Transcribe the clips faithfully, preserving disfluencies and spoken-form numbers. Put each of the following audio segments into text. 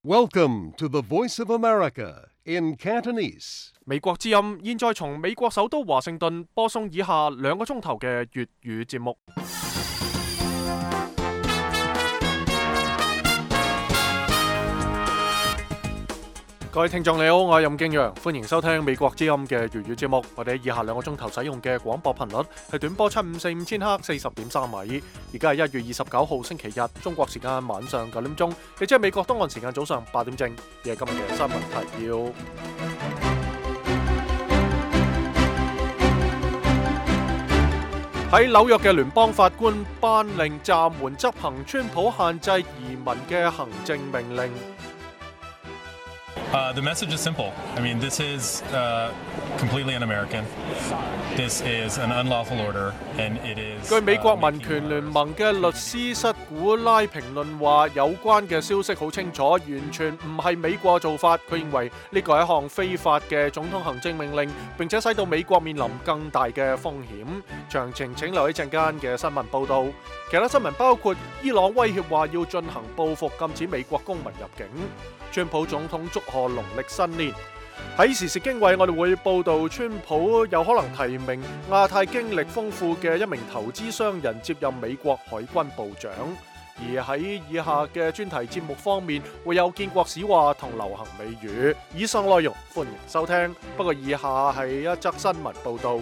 Welcome to the Voice of America in Cantonese. 美國之音現在從美國首都華盛頓播送以下兩個鐘頭嘅粵語節目。各位聽眾你好，我係任敬陽，歡迎收聽美國之音嘅粵語節目。我哋以下兩個鐘頭使用嘅廣播頻率係短波七五四五千赫四十點三米。而家係一月二十九號星期日，中國時間晚上九點鐘，亦即係美國東岸時間早上八點正。而係今日嘅新聞提要。喺紐約嘅聯邦法官頒令暫緩執行川普限制移民嘅行政命令。 Uh, the message is simple. I mean, this is uh, completely un-American. This is an unlawful order, and it is. 據美國民權聯盟嘅律師室古拉評論話，有關嘅消息好清楚，完全唔係美國做法。佢認為呢個係一項非法嘅總統行政命令，並且使到美國面臨更大嘅風險。詳情請留喺陣間嘅新聞報導。其他新聞包括伊朗威脅話要進行報復，禁止美國公民入境。川普總統祝賀農曆新年。喺時事經緯，我哋會報道川普有可能提名亞太經歷豐富嘅一名投資商人接任美國海軍部長。而喺以下嘅專題節目方面，會有建國史話同流行美語。以上內容歡迎收聽，不過以下係一則新聞報道。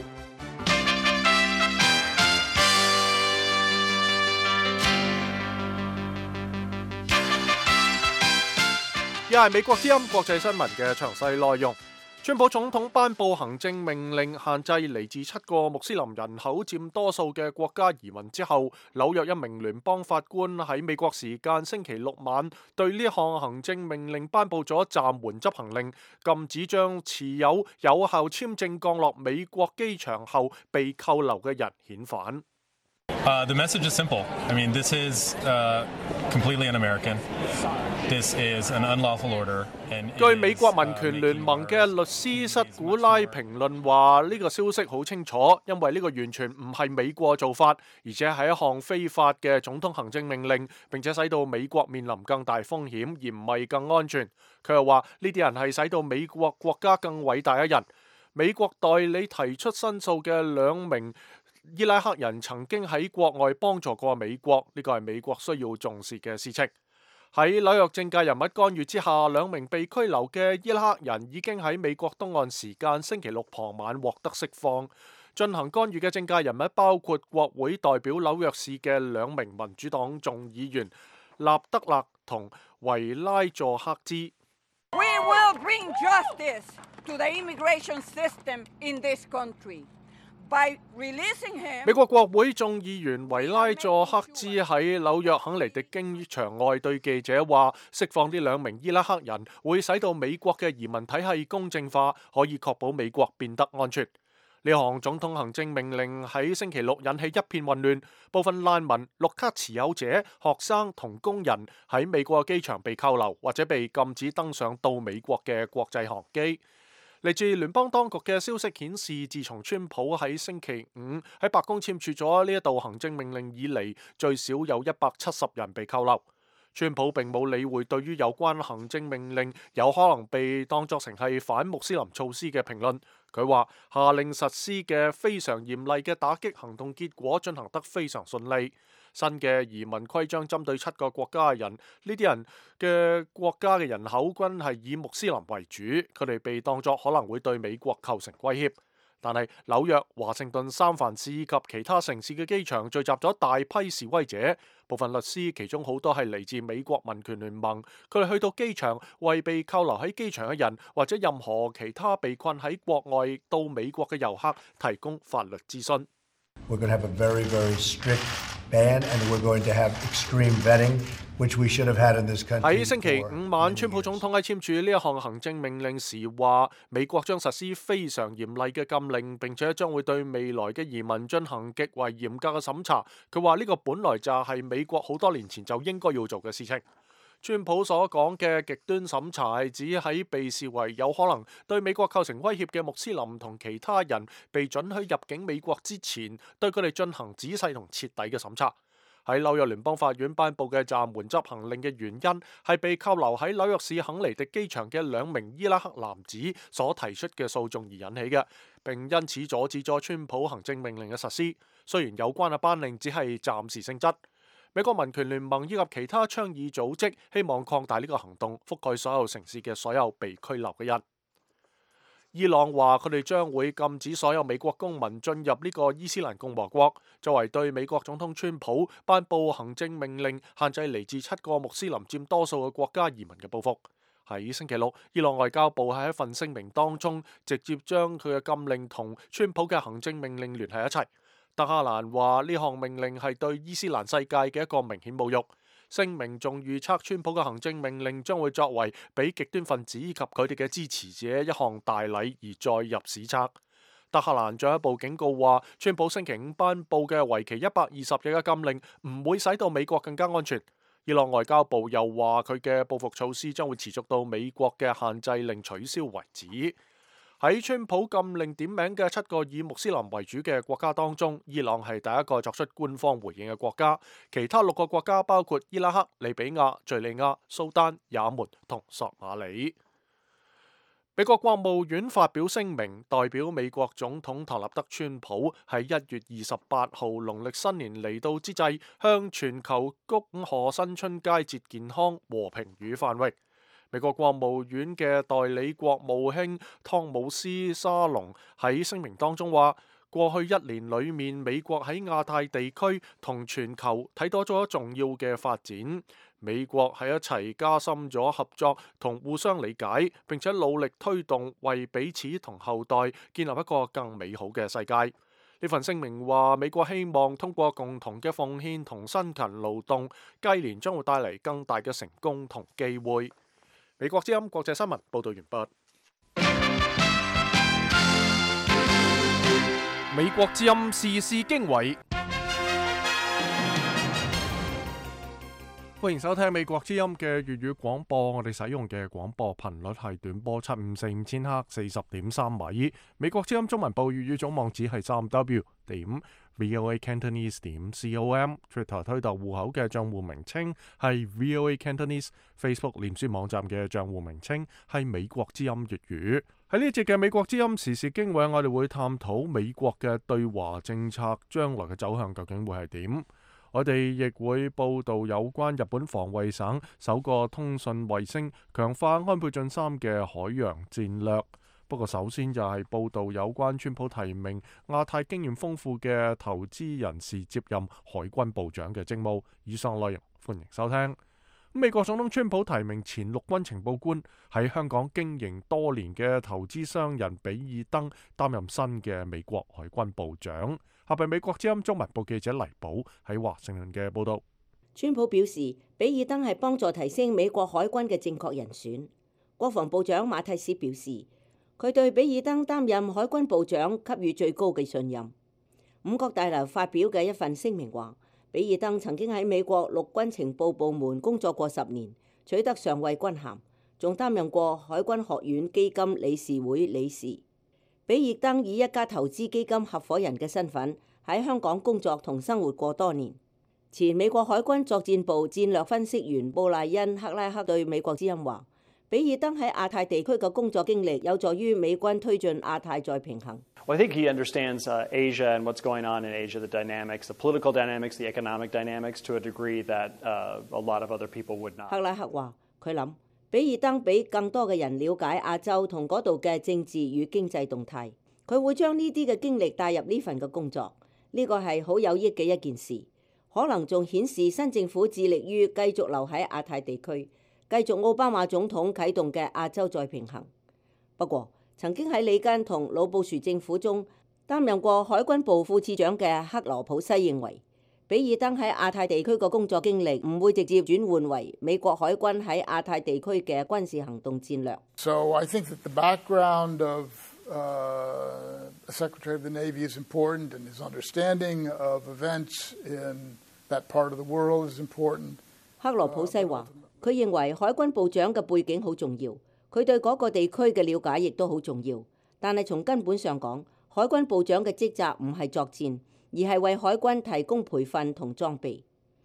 又係美國之音國際新聞嘅詳細內容。川普總統頒布行政命令，限制嚟自七個穆斯林人口佔多數嘅國家移民之後，紐約一名聯邦法官喺美國時間星期六晚對呢項行政命令頒布咗暫緩執行令，禁止將持有有效簽證降落美國機場後被扣留嘅人遣返。 Uh, the message is simple. I mean, this is uh, completely un-American. This is an unlawful order. And 據美國民權聯盟嘅律師室古拉評論話，呢個消息好清楚，因為呢個完全唔係美國做法，而且係一項非法嘅總統行政命令，並且使到美國面臨更大風險，而唔係更安全。佢又話呢啲人係使到美國國家更偉大一人。美國代理提出申訴嘅兩名伊拉克人曾經喺國外幫助過美國，呢個係美國需要重視嘅事情。喺紐約政界人物干預之下，兩名被拘留嘅伊拉克人已經喺美國東岸時間星期六傍晚獲得釋放。進行干預嘅政界人物包括國會代表紐約市嘅兩名民主黨眾議員納德勒同維拉佐克茲。 We will bring justice to the immigration system in this country. 美國國會眾議員維拉佐克茲喺紐約肯尼迪機場外對記者話，釋放呢兩名伊拉克人會使到美國嘅移民體系公正化，可以確保美國變得安全。呢項總統行政命令喺星期六引起一片混亂，部分難民、綠卡持有者、學生同工人喺美國嘅機場被扣留，或者被禁止登上到美國嘅國際航機。嚟自聯邦當局嘅消息顯示，自從川普喺星期五喺白宮簽署咗呢一道行政命令以嚟，最少有一百七十人被扣留。川普並冇理會對於有關行政命令有可能被當作成係反穆斯林措施嘅評論。佢話下令實施嘅非常嚴厲嘅打擊行動結果進行得非常順利。新嘅移民規章針對七個國家嘅人，呢啲人嘅國家嘅人口均係以穆斯林為主，佢哋被當作可能會對美國構成威脅。但係紐約、華盛頓、三藩市及其他城市嘅機場聚集咗大批示威者，部分律師，其中好多係嚟自美國民權聯盟，佢哋去到機場為被扣留喺機場嘅人或者任何其他被困喺國外到美國嘅遊客提供法律諮詢。 We're going to have a very, very strict ban, and we're going to have extreme vetting, which we should have had in this country. 喺星期五晚，川普總統喺簽署呢一項行政命令時話，美國將實施非常嚴厲嘅禁令，並且將會對未來嘅移民進行極為嚴格嘅審查。佢話呢個本來就係美國好多年前就應該要做嘅事情。川普所講嘅極端審查係指喺被視為有可能對美國構成威脅嘅穆斯林同其他人被准許入境美國之前，對佢哋進行仔細同徹底嘅審查。 喺紐約聯邦法院頒布嘅暫緩執行令嘅原因係被扣留喺紐約市肯尼迪機場嘅兩名伊拉克男子所提出嘅訴訟而引起嘅，並因此阻止咗川普行政命令嘅實施。雖然有關嘅頒令只係暫時性質。美國民權聯盟以及其他倡議組織希望擴大呢個行動，覆蓋所有城市嘅所有被拘留嘅人。伊朗話佢哋將會禁止所有美國公民進入呢個伊斯蘭共和國，作為對美國總統川普頒布行政命令限制嚟自七個穆斯林佔多數嘅國家移民嘅報復。喺星期六，伊朗外交部喺一份聲明當中直接將佢嘅禁令同川普嘅行政命令聯繫一齊。德黑蘭話呢項命令係對伊斯蘭世界嘅一個明顯侮辱。聲明仲預測川普嘅行政命令將會作為俾極端分子以及佢哋嘅支持者一項大禮而載入史冊。德黑蘭進一步警告話，川普星期五頒布嘅為期一百二十日嘅禁令唔會使到美國更加安全。伊朗外交部又話佢嘅報復措施將會持續到美國嘅限制令取消為止。喺川普禁令點名嘅七個以穆斯林為主嘅國家當中，伊朗係第一個作出官方回應嘅國家。其他六個國家包括伊拉克、利比亞、敘利亞、蘇丹、也門同索馬里。美國國務院發表聲明，代表美國總統特立德川普喺一月二十八號農曆新年嚟到之際，向全球恭賀新春佳節健康、和平與繁榮。美國國務院嘅代理國務卿湯姆斯沙龍喺聲明當中話，過去一年裏面，美國喺亞太地區同全球睇到咗重要嘅發展。美國喺一齊加深咗合作同互相理解，並且努力推動為彼此同後代建立一個更美好嘅世界。呢份聲明話，美國希望通過共同嘅奉獻同辛勤勞動，雞年將會帶嚟更大嘅成功同機會。美國之音國際新聞報道完畢。美國之音時事經緯，歡迎收聽美國之音嘅粵語廣播。我哋使用嘅廣播頻率係短波七五四五千赫四十點三米。美國之音中文部粵語總網址係三 W 點 V O A Cantonese 點 com。Twitter 推特戶口嘅賬戶名稱係 V O A Cantonese。Facebook 臉書網站嘅賬戶名稱係美國之音粵語。喺呢一節嘅美國之音時事經緯，我哋會探討美國嘅對華政策將來嘅走向究竟會係點。我哋亦會報道有關日本防衛省首個通訊衛星強化安倍晉三嘅海洋戰略。不過首先就係報道有關川普提名亞太經驗豐富嘅投資人士接任海軍部長嘅職務。以上內容歡迎收聽。美國總統川普提名前陸軍情報官喺香港經營多年嘅投資商人比爾登擔任新嘅美國海軍部長。下邊美國之音中文部記者黎寶喺華盛頓嘅報道。 川普表示，比爾登係幫助提升美國海軍嘅正確人選。國防部長馬蒂斯表示，佢對比爾登擔任海軍部長給予最高嘅信任。五角大樓發表嘅一份聲明話，比爾登曾經喺美國陸軍情報部門工作過十年，取得上尉軍銜，仲擔任過海軍學院基金理事會理事。比爾登以一家投資基金合夥人嘅身份喺香港工作同生活過多年。前美國海軍作戰部戰略分析員布賴恩克拉克對美國之音話，比爾登喺亞太地區嘅工作經歷有助於美軍推進亞太再平衡。 Well, I think he understands uh, Asia and what's going on in Asia, the dynamics, the political dynamics, the economic dynamics to a degree that uh, a lot of other people would not. 克拉克話，佢諗比爾登比更多嘅人了解亞洲同嗰度嘅政治與經濟動態，佢會將呢啲嘅經歷帶入呢份嘅工作，呢個係好有益嘅一件事，可能仲顯示新政府致力於繼續留喺亞太地區，繼續奧巴馬總統啟動嘅亞洲再平衡。不過，曾經喺里根同老布殊政府中擔任過海軍部副次長嘅克羅普西認為，比爾登喺亞太地區嘅工作經歷唔會直接轉換為美國海軍喺亞太地區嘅軍事行動戰略。 So I think that the background of uh, the Secretary of the Navy is important, and his understanding of events in that part of the world is important. 克羅普西話，佢認為海軍部長嘅背景好重要，佢對嗰個地區嘅了解亦都好重要。但係從根本上講，海軍部長嘅職責唔係作戰，而係為海軍提供培訓同裝備。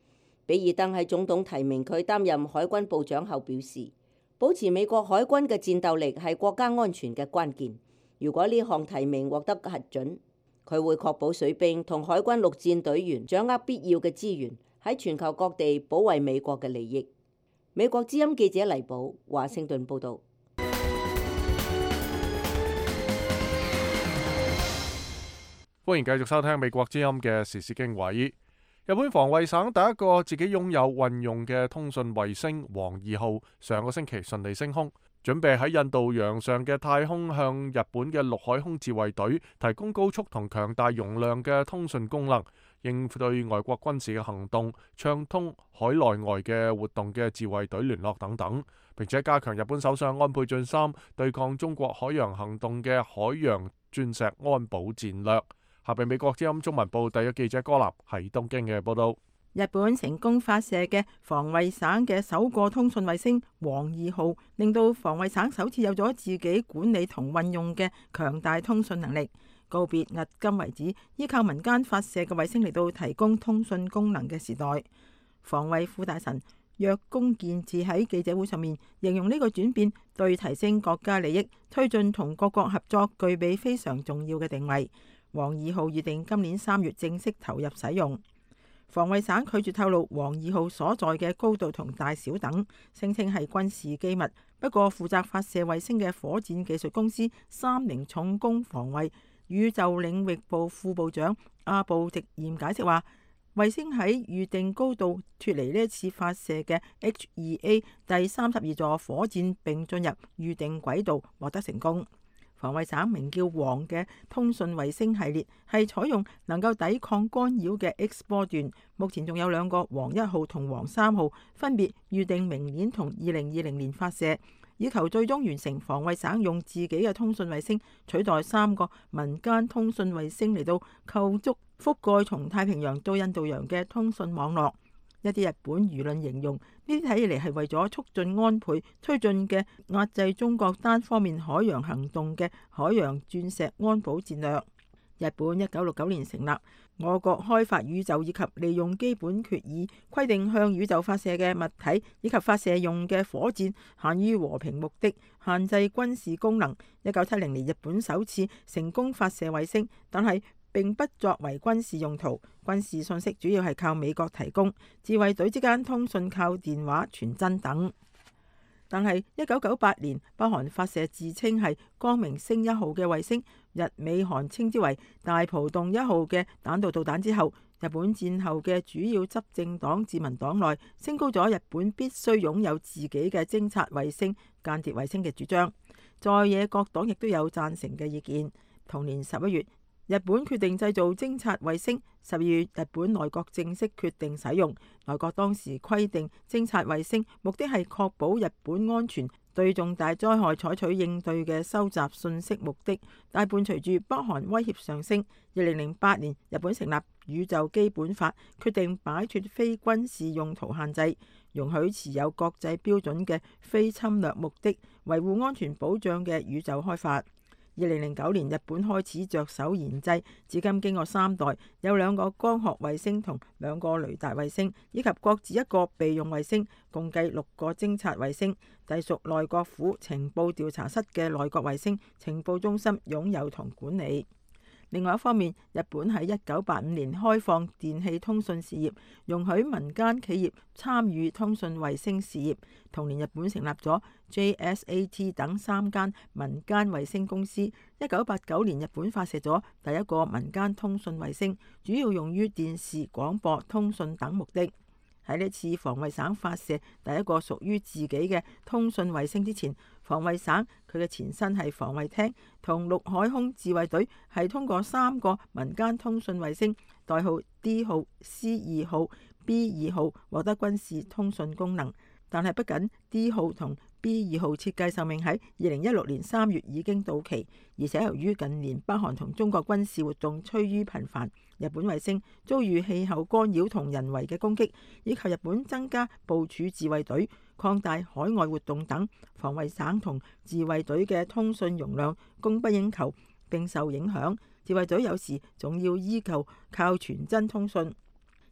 比爾登喺總統提名佢擔任海軍部長後表示，保持美國海軍嘅戰鬥力係國家安全嘅關鍵。如果呢項提名獲得核准，佢會確保水兵同海軍陸戰隊員掌握必要嘅資源，喺全球各地保衛美國嘅利益。美國之音記者黎寶，華盛頓報導。 歡迎繼續收聽美國之音嘅時事經緯。日本防衛省第一個自己擁有運用嘅通訊衛星黃二號上個星期順利升空，準備喺印度洋上嘅太空向日本嘅陸海空自衛隊提供高速同強大容量嘅通訊功能，應對外國軍事嘅行動，暢通海內外嘅活動嘅自衛隊聯絡等等，並且加強日本首相安倍晉三對抗中國海洋行動嘅海洋鑽石安保戰略。下邊美國之音中文部第一記者柯立喺東京嘅報道。 日本成功發射嘅防衛省嘅首個通訊衛星黃二號，令到防衛省首次有咗自己管理同運用嘅強大通訊能力，告別迄今為止依靠民間發射嘅衛星嚟到提供通訊功能嘅時代。防衛副大臣若宮健治喺記者會上面形容呢個轉變對提升國家利益、推進同各國合作具備非常重要嘅定位。黃二號預定今年三月正式投入使用。防衛省拒絕透露黃二號所在嘅高度同大小等，聲稱係軍事機密。不過負責發射衛星嘅火箭技術公司三菱重工防衛宇宙領域部副部長阿部直彥解釋話，衛星喺預定高度脫離呢一次發射嘅 H 二 A 第三十二座火箭並進入預定軌道，獲得成功。防衛省名叫黃嘅通訊衛星系列係採用能夠抵抗干擾嘅 X 波段，目前仲有兩個黃一號同黃三號，分別預定明年同二零二零年發射，以求最終完成防衛省用自己嘅通訊衛星取代三個民間通訊衛星嚟到構築覆蓋從太平洋到印度洋嘅通訊網絡。一啲日本輿論形容呢啲睇起嚟係為咗促進安倍推進嘅壓制中國單方面海洋行動嘅海洋鑽石安保戰略。日本一九六九年成立，我國開發宇宙以及利用基本決議規定向宇宙發射嘅物體以及發射用嘅火箭限於和平目的，限制軍事功能。一九七零年日本首次成功發射衛星，但係並不作為軍事用途，軍事信息主要係靠美國提供，自衛隊之間通訊靠電話傳真等。但係一九九八年北韓發射自稱係光明星一號嘅衛星，日美韓稱之為大浦洞一號嘅彈道導彈之後，日本戰後嘅主要執政黨自民黨內升高咗日本必須擁有自己嘅偵察衛星、間諜衛星嘅主張，在野各黨亦都有贊成嘅意見。同年十一月，日本決定製造偵察衛星，十二月日本內閣正式決定使用。內閣當時規定偵察衛星目的係確保日本安全，對重大災害採取應對嘅收集信息目的。但伴隨住北韓威脅上升，二零零八年日本成立宇宙基本法，決定擺脫非軍事用途限制，容許持有國際標準嘅非侵略目的、維護安全保障嘅宇宙開發。二零零九年，日本開始着手研製，至今經過三代，有兩個光學衛星同兩個雷達衛星，以及各自一個備用衛星，共計六個偵察衛星，隸屬內閣府情報調查室嘅內閣衛星情報中心擁有同管理。另外一方面，日本喺一九八五年開放電氣通訊事業，容許民間企業參與通訊衛星事業。同年，日本成立咗 J S A T 等三間民間衛星公司。一九八九年，日本發射咗第一個民間通訊衛星，主要用於電視、廣播、通訊等目的。喺呢次防衛省發射第一個屬於自己嘅通訊衛星之前，防衛省佢嘅前身係防衛廳同陸海空自衛隊係通過三個民間通訊衛星，代號 D 號、C 二號、B 二號獲得軍事通訊功能。但係不僅 D 號同 B 二號設計壽命喺二零一六年三月已經到期，而且由於近年北韓同中國軍事活動趨於頻繁，日本衛星遭遇氣候干擾同人為嘅攻擊，以及日本增加部署自衛隊、擴大海外活動等，防衛省同自衛隊嘅通訊容量供不應求，並受影響。自衛隊有時仲要依靠靠傳真通訊。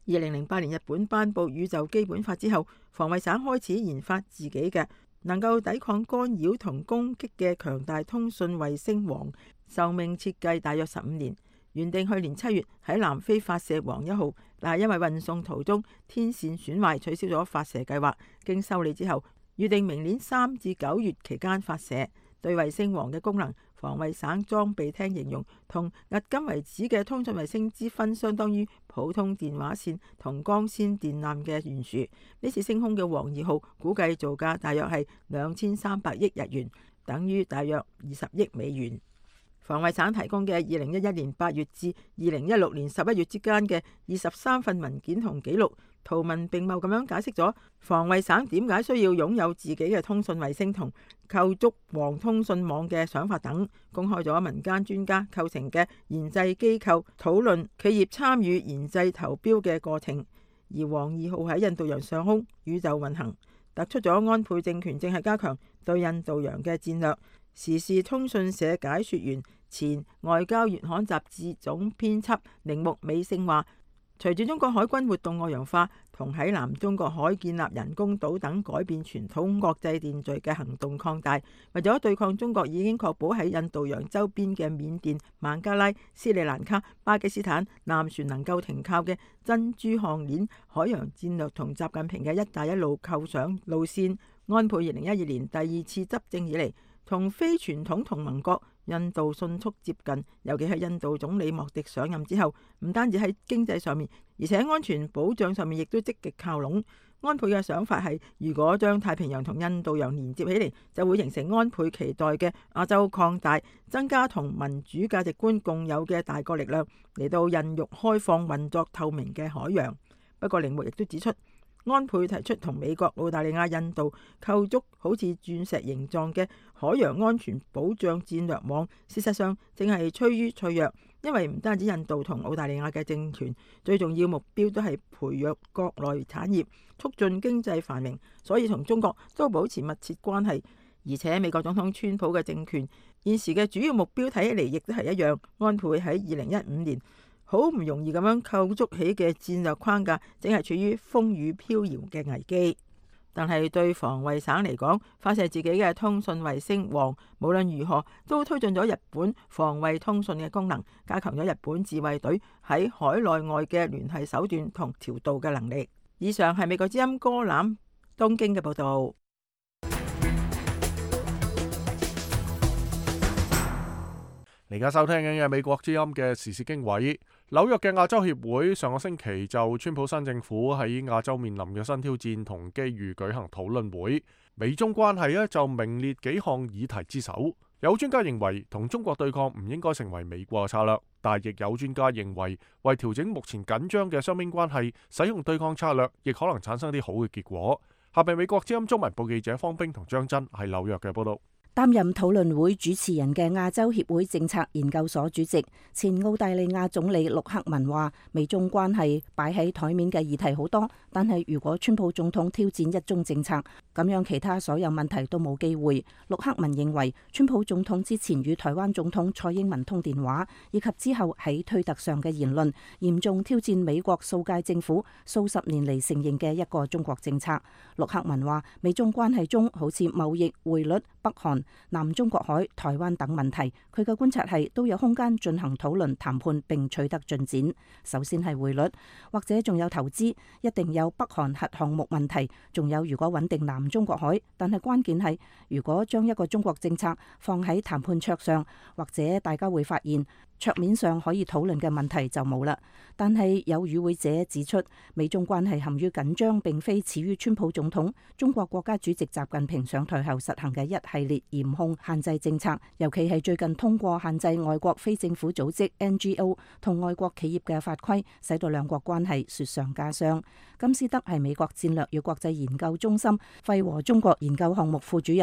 二零零八年日本頒布宇宙基本法之後，防衛省開始研發自己嘅能夠抵抗干擾同攻擊嘅強大通訊衛星王，壽命設計大約十五年，原定去年七月喺南非發射王一號，但係因為運送途中天線損壞，取消咗發射計劃。經修理之後，預定明年三至九月期間發射。對衛星王嘅功能，防衛省裝備廳形容同迄今為止嘅通訊衛星之分，相當於普通電話線同光纖電纜嘅懸殊。呢次升空嘅王二號估計造價大約係兩千三百億日元，等於大約二十億美元。防衛省提供嘅二零一一年八月至二零一六年十一月之間嘅二十三份文件同記錄，圖文並茂咁樣解釋咗防衛省點解需要擁有自己嘅通訊衛星同構築王通訊網嘅想法等，公開咗民間專家構成嘅研製機構討論企業參與研製投標嘅過程。而王二號喺印度洋上空宇宙運行，突出咗安倍政權正係加強對印度洋嘅戰略。時事通訊社解說員、前外交月刊雜誌總編輯鈴木美勝話，隨住中國海軍活動外洋化同喺南中國海建立人工島等改變傳統國際秩序嘅行動擴大，為咗對抗中國已經確保喺印度洋周邊嘅緬甸、孟加拉、斯里蘭卡、巴基斯坦艦船能夠停靠嘅珍珠項鏈海洋戰略同習近平嘅一帶一路構想路線，安倍二零一二年第二次執政以嚟，同非傳統同盟國印度迅速接近，尤其係印度總理莫迪上任之後，唔單止喺經濟上面，而且安全保障上面亦都積極靠攏。安倍嘅想法係，如果將太平洋同印度洋連接起嚟，就會形成安倍期待嘅亞洲擴大、增加同民主價值觀共有嘅大國力量，嚟到孕育開放、運作透明嘅海洋。不過鈴木亦都指出，安倍提出同美國、澳大利亞、印度構築好似鑽石形狀嘅海洋安全保障戰略網，事實上正係趨於脆弱，因為唔單止印度同澳大利亞嘅政權，最重要目標都係培育國內產業，促進經濟繁榮，所以同中國都保持密切關係。而且美國總統川普嘅政權現時嘅主要目標睇起嚟亦都係一樣，安倍喺二零一五年好唔容易咁樣構築起嘅戰略框架，正係處於風雨飄搖嘅危機。但係對防衛省嚟講，發射自己嘅通訊衛星王，無論如何都推進咗日本防衛通訊嘅功能，加強咗日本自衛隊喺海內外嘅聯繫手段同調度嘅能力。以上係美國之音歌欖東京嘅報道。 而家收聽緊嘅美國之音嘅時事經緯，紐約嘅亞洲協會上個星期就川普新政府喺亞洲面臨嘅新挑戰同機遇舉行討論會，美中關係呢就名列幾項議題之首。有專家認為同中國對抗唔應該成為美國嘅策略，但亦有專家認為為調整目前緊張嘅雙邊關係，使用對抗策略亦可能產生啲好嘅結果。下邊美國之音中文部記者方冰同張真喺紐約嘅報道。 擔任討論會主持人嘅亞洲協會政策研究所主席、前澳大利亞總理陸克文話，美中關係擺喺台面嘅議題好多，但係如果川普總統挑戰一中政策，咁樣其他所有問題都冇機會。陸克文認為，川普總統之前與台灣總統蔡英文通電話，以及之後喺推特上嘅言論，嚴重挑戰美國數屆政府數十年嚟承認嘅一個中國政策。陸克文話，美中關係中好似貿易、匯率、北韓、南中國海、台灣等問題，佢嘅觀察係都有空間進行討論談判並取得進展。首先係匯率，或者仲有投資，一定有北韓核項目問題，仲有如果穩定南中國海。但係關鍵係，如果將一個中國政策放喺談判桌上，或者大家會發現桌面上可以討論嘅問題就冇啦。但係有與會者指出，美中關係陷於緊張並非始於川普總統，中國國家主席習近平上台後實行嘅一系列嚴控限制政策，尤其係最近通過限制外國非政府組織 N G O 同外國企業嘅法規，使到兩國關係雪上加霜。金斯德係美國戰略與國際研究中心費和中國研究項目副主任。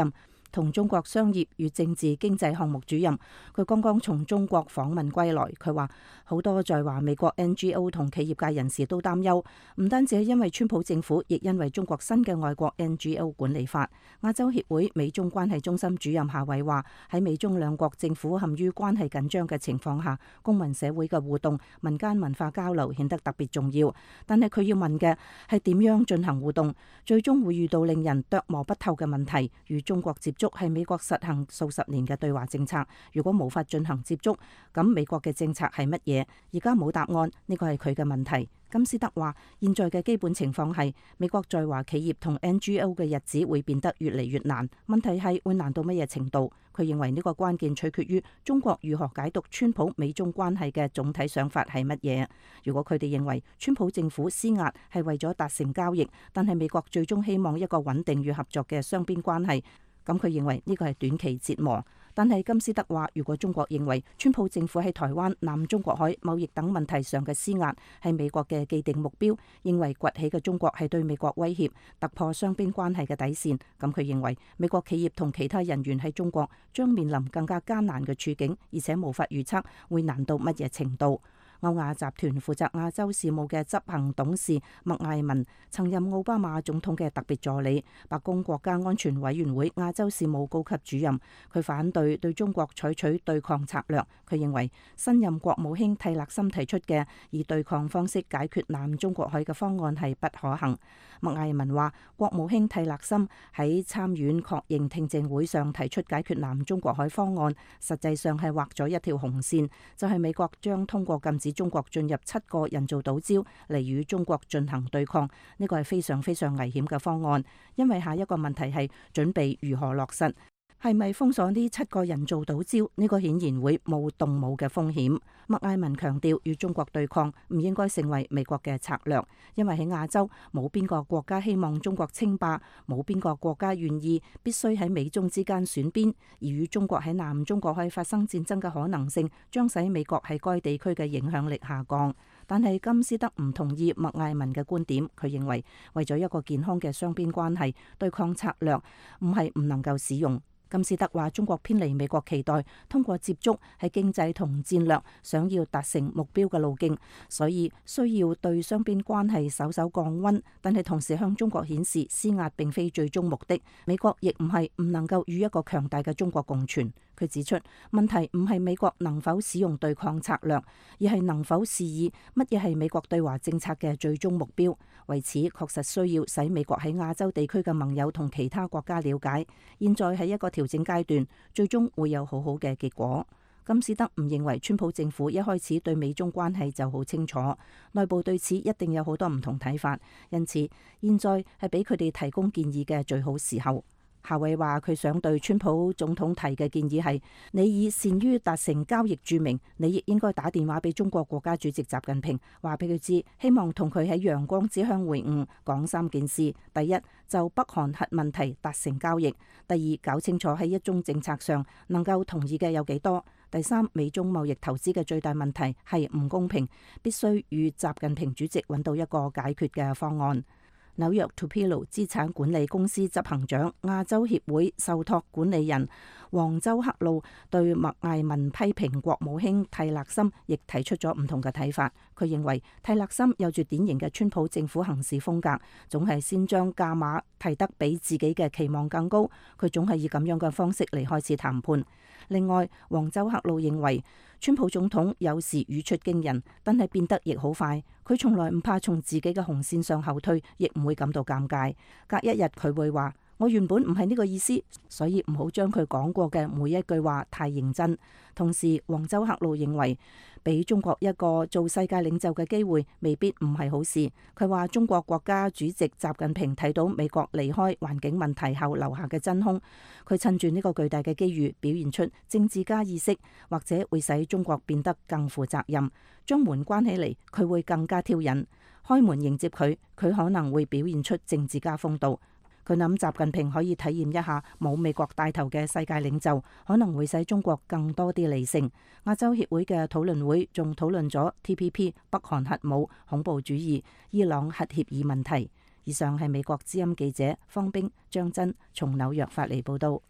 同中國商業與政治經濟項目主任。佢剛剛從中國訪問歸來，佢話好多在華美國 N G O 同企業界人士都擔憂，唔單止係因為川普政府，亦因為中國新嘅外國 N G O 管理法。亞洲協會美中關係中心主任夏偉話：喺美中兩國政府陷於關係緊張嘅情況下，公民社會嘅互動、民間文化交流顯得特別重要。但係佢要問嘅係點樣進行互動，最終會遇到令人琢磨不透嘅問題。與中國接觸係美國實行數十年嘅對華政策，如果無法進行接觸，咁美國嘅政策係乜嘢？而家冇答案，呢個係佢嘅問題。金斯德話：現在嘅基本情況係美國在華企業同 N G O 嘅日子會變得越嚟越難，問題係會難到乜嘢程度？佢認為呢個關鍵取決於中國如何解讀川普美中關係嘅總體想法係乜嘢。如果佢哋認為川普政府施壓係為咗達成交易，但係美國最終希望一個穩定與合作嘅雙邊關係，咁佢認為呢個係短期折磨。但係金斯德話，如果中國認為川普政府喺台灣、南中國海貿易等問題上嘅施壓係美國嘅既定目標，認為崛起嘅中國係對美國威脅，突破雙邊關係嘅底線，咁佢認為美國企業同其他人員喺中國將面臨更加艱難嘅處境，而且無法預測會難到乜嘢程度。歐亞集團負責亞洲事務嘅執行董事麥艾文曾任奧巴馬總統嘅特別助理、白宮國家安全委員會亞洲事務高級主任。佢反對對中國採取對抗策略。佢認為新任國務卿蒂勒森提出嘅以對抗方式解決南中國海嘅方案係不可行。麥艾文話，國務卿蒂勒森喺參院確認聽證會上提出解決南中國海方案，實際上係畫咗一條紅線，就係美國將通過禁止中國進入七個人造島礁嚟與中國進行對抗。呢個係非常非常危險嘅方案，因為下一個問題係準備如何落實。係咪封鎖呢七個人造島礁？呢個顯然會冒動武嘅風險。麥艾文強調，與中國對抗唔應該成為美國嘅策略，因為喺亞洲冇邊個國家希望中國稱霸，冇邊個國家願意必須喺美中之間選邊，而與中國喺南中國海發生戰爭嘅可能性，將使美國喺該地區嘅影響力下降。但係金斯德唔同意麥艾文嘅觀點，佢認為為咗一個健康嘅雙邊關係，對抗策略唔係唔能夠使用。金斯德話：中國偏離美國期待通過接觸係經濟同戰略想要達成目標嘅路徑，所以需要對雙邊關係稍稍降溫，但係同時向中國顯示施壓並非最終目的。美國亦唔係唔能夠與一個強大嘅中國共存。佢指出，問題唔係美國能否使用對抗策略，而係能否示意乜嘢係美國對華政策嘅最終目標。為此，確實需要使美國喺亞洲地區嘅盟友同其他國家了解。現在係一個調整階段，最終會有好好嘅結果。金斯德唔認為川普政府一開始對美中關係就好清楚，內部對此一定有好多唔同睇法，因此現在係俾佢哋提供建議嘅最好時候。夏偉話：佢想對川普總統提嘅建議係：你以善於達成交易著名，你亦應該打電話俾中國國家主席習近平，話俾佢知，希望同佢喺陽光之鄉會晤，講三件事：第一，就北韓核問題達成交易；第二，搞清楚喺一中政策上能夠同意嘅有幾多；第三，美中貿易投資嘅最大問題係唔公平，必須與習近平主席揾到一個解決嘅方案。紐約 Tupelo 資產管理公司執行長、亞洲協會受託管理人黃州克路對麥艾文批評國務卿蒂勒森亦提出咗唔同嘅睇法。佢認為蒂勒森有住典型嘅川普政府行事風格，總係先將價碼提得比自己嘅期望更高，佢總係以咁樣嘅方式嚟開始談判。另外，黃州克路認為川普總統有時語出驚人，但係變得亦好快。佢從來唔怕從自己嘅紅線上後退，亦唔會感到尷尬。隔一日佢會話：我原本唔係呢個意思，所以唔好將佢講過嘅每一句話太認真。同時，黃州克路認為俾中國一個做世界領袖嘅機會未必唔係好事。佢話中國國家主席習近平睇到美國離開環境問題後留下嘅真空，佢趁住呢個巨大嘅機遇表現出政治家意識，或者會使中國變得更負責任。將門關起嚟，佢會更加挑釁；開門迎接佢，佢可能會表現出政治家風度。佢諗習近平可以體驗一下冇美國帶頭嘅世界領袖，可能會使中國更多啲理性。亞洲協會嘅討論會仲討論咗 T P P、北韓核武、恐怖主義、伊朗核協議問題。 以上係美國之音記者方冰、張真從紐約發嚟報道。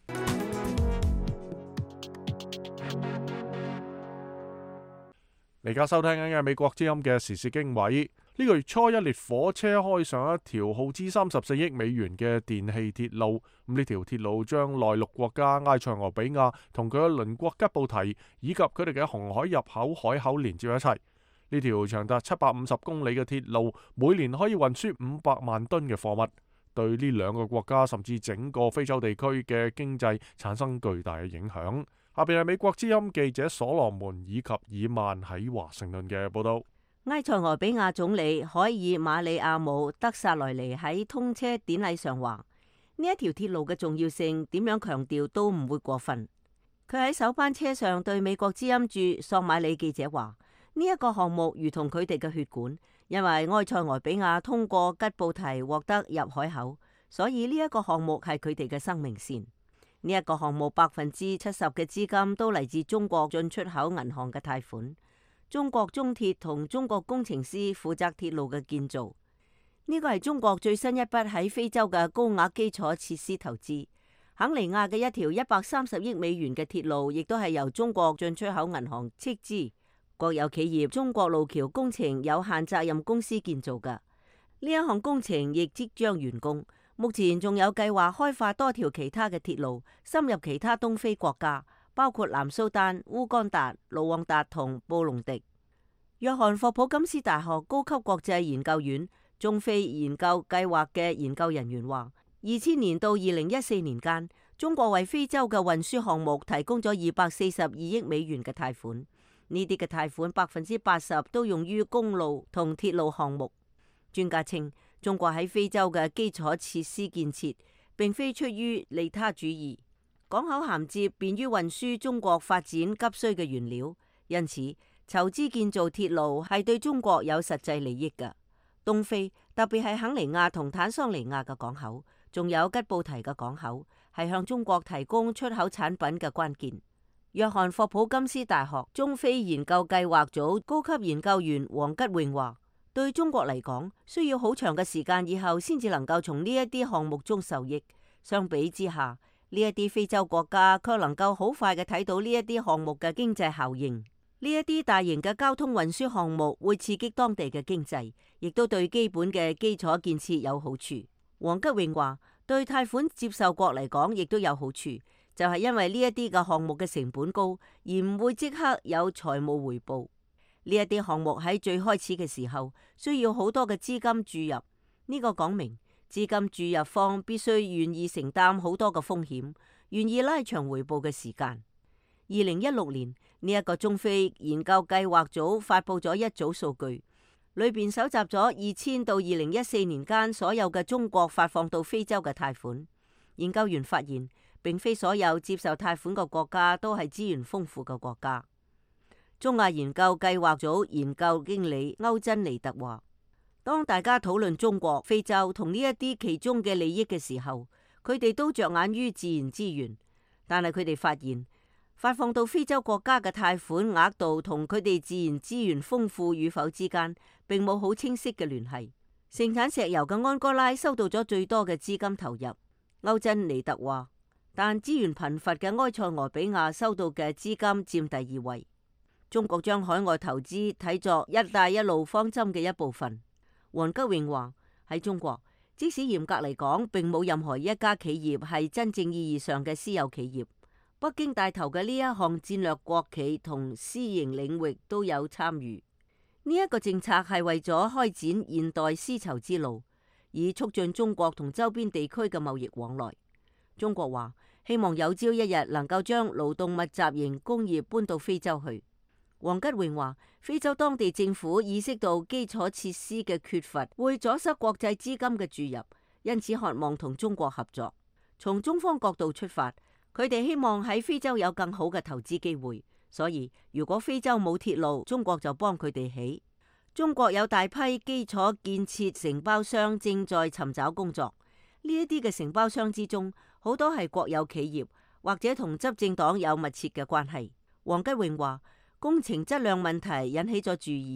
而家收聽緊嘅美國之音嘅時事經緯。呢個月初，一列火車開上一條耗資三十四億美元嘅電氣鐵路。咁呢條鐵路將內陸國家埃塞俄比亞同佢嘅鄰國吉布提以及佢哋嘅紅海入口海口連接一齊。呢條長達七百五十公里嘅鐵路，每年可以運輸五百萬噸嘅貨物，對呢兩個國家甚至整個非洲地區嘅經濟產生巨大嘅影響。下邊係美國之音記者所羅門以及爾曼喺華盛頓嘅報道。 埃塞俄比亞總理海爾馬里亞姆德薩萊尼喺通車典禮上話：呢一條鐵路嘅重要性點樣強調都唔會過分。佢喺首班車上對美國之音駐索馬里記者話：呢一個項目如同佢哋嘅血管，因為埃塞俄比亞通過吉布提獲得入海口，所以呢一個項目係佢哋嘅生命線。呢一個項目百分之七十嘅資金都嚟自中國進出口銀行嘅貸款。中國中鐵同中國工程師負責鐵路嘅建造。呢個係中國最新一筆喺非洲嘅高額基礎設施投資。肯尼亞嘅一條一百三十億美元嘅鐵路，亦都係由中國進出口銀行斥資，國有企業中國路橋工程有限責任公司建造嘅。呢一項工程亦即將完工。目前仲有計劃開發多條其他嘅鐵路，深入其他東非國家，包括南蘇丹、烏干達、盧旺達同布隆迪。約翰霍普金斯大學高級國際研究院中非研究計劃嘅研究人員話，二千年到二零一四年間，中國為非洲嘅運輸項目提供咗二百四十二億美元嘅貸款。呢啲嘅貸款百分之八十都用於公路同鐵路項目。專家稱，中國喺非洲嘅基礎設施建設並非出於利他主義。港口銜接便於運輸中國發展急需嘅原料，因此籌資建造鐵路係對中國有實際利益嘅。東非特別係肯尼亞同坦桑尼亞嘅港口，仲有吉布提嘅港口，係向中國提供出口產品嘅關鍵。約翰霍普金斯大學中非研究計劃組高級研究員黃吉穎話：對中國嚟講，需要好長嘅時間以後先至能夠從呢一啲項目中受益。相比之下，呢一啲非洲國家卻能夠好快嘅睇到呢一啲項目嘅經濟效應。呢一啲大型嘅交通運輸項目會刺激當地嘅經濟，亦都對基本嘅基礎建設有好處。黃吉穎話：對貸款接受國嚟講，亦都有好處，就係因為呢一啲嘅項目嘅成本高，而唔會即刻有財務回報。呢一啲項目喺最開始嘅時候需要好多嘅資金注入，呢個講明資金注入方必須願意承擔好多嘅風險，願意拉長回報嘅時間。二零一六年呢一個中非研究計劃組發佈咗一組數據，裏邊搜集咗二千到二零一四年間所有嘅中國發放到非洲嘅貸款。研究員發現，並非所有接受貸款嘅國家都係資源豐富嘅國家。中亞研究計劃組研究經理歐珍尼特話：當大家討論中國、非洲同呢一啲其中嘅利益嘅時候，佢哋都着眼於自然資源，但係佢哋發現發放到非洲國家嘅貸款額度同佢哋自然資源豐富與否之間並冇好清晰嘅聯繫。盛產石油嘅安哥拉收到咗最多嘅資金投入，歐珍尼特話，但資源貧乏嘅埃塞俄比亞收到嘅資金佔第二位。中國將海外投資睇作一帶一路方針嘅一部分。黃吉穎話：喺中國，即使嚴格嚟講，並冇任何一家企業係真正意義上嘅私有企業。北京帶頭嘅呢一項戰略國企同私營領域都有參與。呢一個政策係為咗開展現代絲綢之路，以促進中國同周邊地區嘅貿易往來。中國話希望有朝一日能夠將勞動密集型工業搬到非洲去。黃吉穎話：非洲當地政府意識到基礎設施嘅缺乏會阻塞國際資金嘅注入，因此渴望同中國合作。從中方角度出發，佢哋希望喺非洲有更好嘅投資機會，所以如果非洲冇鐵路，中國就幫佢哋起。中國有大批基礎建設承包商正在尋找工作，呢一啲嘅承包商之中，好多係國有企業或者同執政黨有密切嘅關係。黃吉穎話：工程質量問題引起咗注意，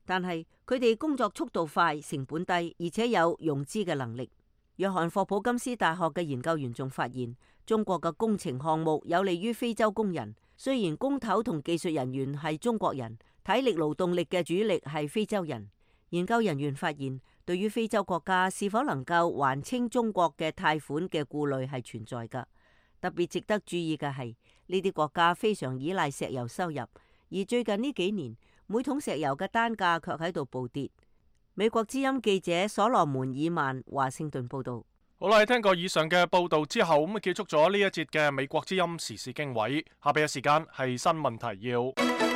但係佢哋工作速度快、成本低，而且有融資嘅能力。約翰霍普金斯大學嘅研究員仲發現，中國嘅工程項目有利於非洲工人。雖然工頭同技術人員係中國人，體力勞動力嘅主力係非洲人。研究人員發現，對於非洲國家是否能夠還清中國嘅貸款嘅顧慮係存在㗎。特別值得注意嘅係，呢啲國家非常依賴石油收入，而最近呢幾年，每桶石油嘅單價卻喺度暴跌。美國之音記者所羅門爾曼華盛頓報道。 好啦，聽過以上嘅報道之後，咁結束咗呢一節嘅美國之音時事經緯。下邊嘅時間係新聞提要。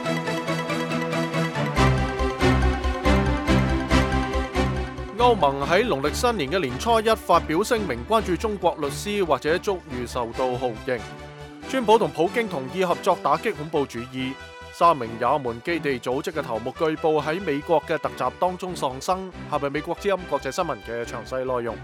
歐盟喺農曆新年嘅年初一發表聲明，關注中國律師或者遭遇受到酷刑。川普同普京同意合作打擊恐怖主義。三名也門基地組織嘅頭目據報喺美國嘅突襲當中喪生。下邊美國之音國際新聞嘅詳細內容。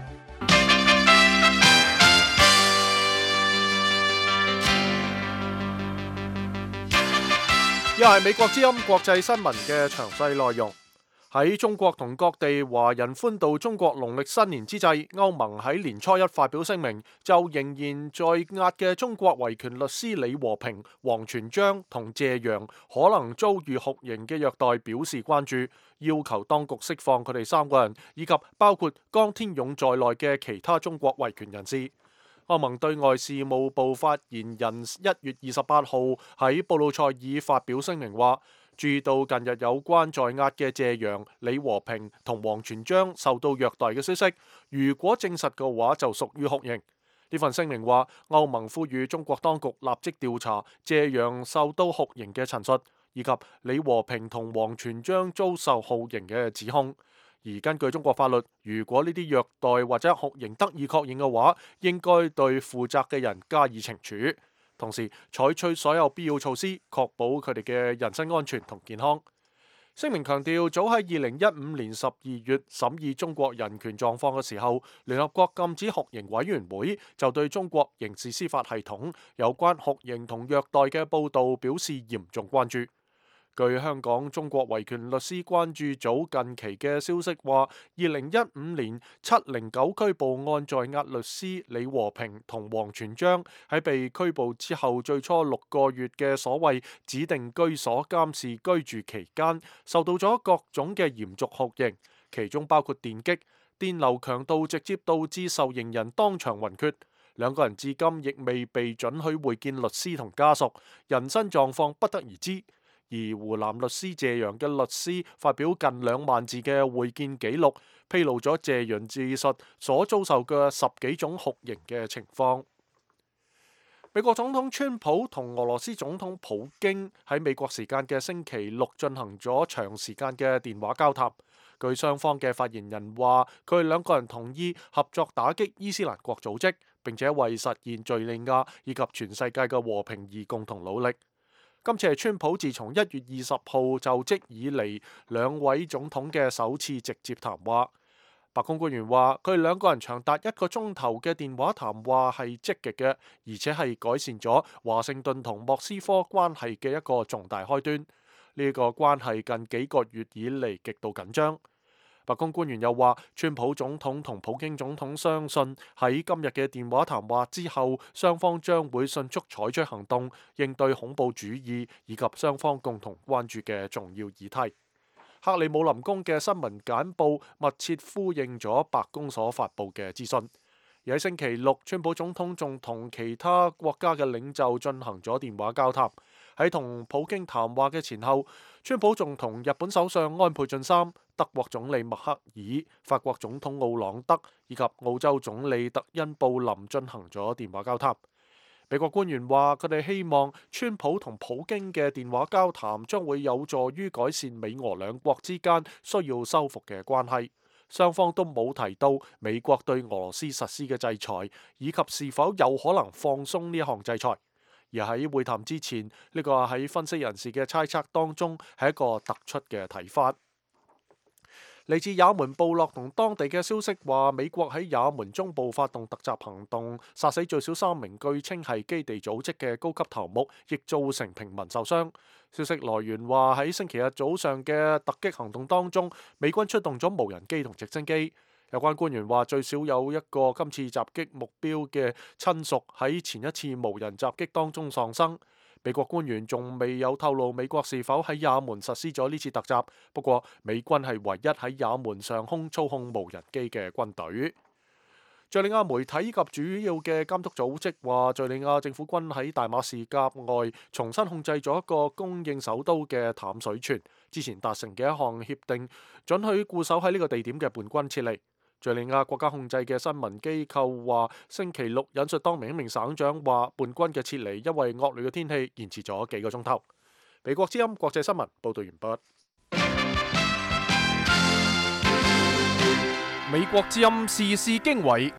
又係美國之音國際新聞嘅詳細內容。喺中國同各地華人歡度中國農曆新年之際，歐盟喺年初一發表聲明，就仍然在押嘅中國維權律師李和平、王全璋同謝陽可能遭遇酷刑嘅虐待表示關注，要求當局釋放佢哋三個人，以及包括江天勇在內嘅其他中國維權人士。歐盟對外事務部發言人一月二十八號喺布魯塞爾發表聲明話，注意到近日有關在押嘅謝陽、李和平同王全璋受到虐待嘅消息，如果證實嘅話就屬於酷刑。呢份聲明話，歐盟呼籲中國當局立即調查謝陽受到酷刑嘅陳述，以及李和平同王全璋遭受酷刑嘅指控。而根據中國法律，如果呢啲虐待或者酷刑得以確認嘅話，應該對負責嘅人加以懲處。同時採取所有必要措施，確保佢哋嘅人身安全同健康。聲明強調，早喺二零一五年十二月審議中國人權狀況嘅時候，聯合國禁止酷刑委員會就對中國刑事司法系統有關酷刑同虐待嘅報導表示嚴重關注。據香港中國維權律師關注組近期嘅消息話，二零一五年七零九拘捕案在押律師李和平同王全璋喺被拘捕之後最初六個月嘅所謂指定居所監視居住期間，受到咗各種嘅嚴重酷刑，其中包括電擊、電流強度直接導致受刑人當場暈厥。兩個人至今亦未被准許會見律師同家屬，人身狀況不得而知。而湖南律師謝陽嘅律師發表近兩萬字嘅會見記錄，披露咗謝陽自述所遭受嘅十幾種酷刑嘅情況。美國總統川普同俄羅斯總統普京喺美國時間嘅星期六進行咗長時間嘅電話交談。據雙方嘅發言人話，佢哋兩個人同意合作打擊伊斯蘭國組織，並且為實現敘利亞以及全世界嘅和平而共同努力。今次係川普自從一月二十號就職以嚟兩位總統嘅首次直接談話。白宮官員話，佢哋兩個人長達一個鐘頭嘅電話談話係積極嘅，而且係改善咗華盛頓同莫斯科關係嘅一個重大開端。呢個關係近幾個月以嚟極度緊張。白宮官員又話，川普總統同普京總統相信喺今日嘅電話談話之後，雙方將會迅速採取行動，應對恐怖主義以及雙方共同關注嘅重要議題。克里姆林宮嘅新聞簡報密切呼應咗白宮所發布嘅資訊。而喺星期六，川普總統仲同其他國家嘅領袖進行咗電話交談。喺同普京談話嘅前後，川普仲同日本首相安倍晉三、德國總理默克爾、法國總統奧朗德以及澳洲總理特恩布林進行咗電話交談。美國官員話，佢哋希望川普同普京嘅電話交談將會有助於改善美俄兩國之間需要修復嘅關係。雙方都冇提到美國對俄羅斯實施嘅制裁，以及是否有可能放鬆呢一項制裁。而喺會談之前，呢個喺分析人士嘅猜測當中係一個突出嘅睇法。 嚟自也門部落同當地嘅消息話，美國喺也門中部發動突襲行動，殺死最少三名據稱係基地組織嘅高級頭目，亦造成平民受傷。消息來源話喺星期日早上嘅突擊行動當中，美軍出動咗無人機同直升機。有關官員話，最少有一個今次襲擊目標嘅親屬喺前一次無人襲擊當中喪生。美國官員仲未有透露美國是否喺也門實施咗呢次突襲，不過美軍係唯一喺也門上空操控無人機嘅軍隊。敘利亞媒體及主要嘅監督組織話，敘利亞政府軍喺大馬士革外重新控制咗一個供應首都嘅淡水泉，之前達成嘅一項協定，准許固守喺呢個地點嘅叛軍撤離。敘利亞國家控制嘅新聞機構話，星期六引述當名一名省長話，叛軍嘅撤離因為惡劣嘅天氣延遲咗幾個鐘頭。美國之音國際新聞報道完畢。美國之音時事經緯。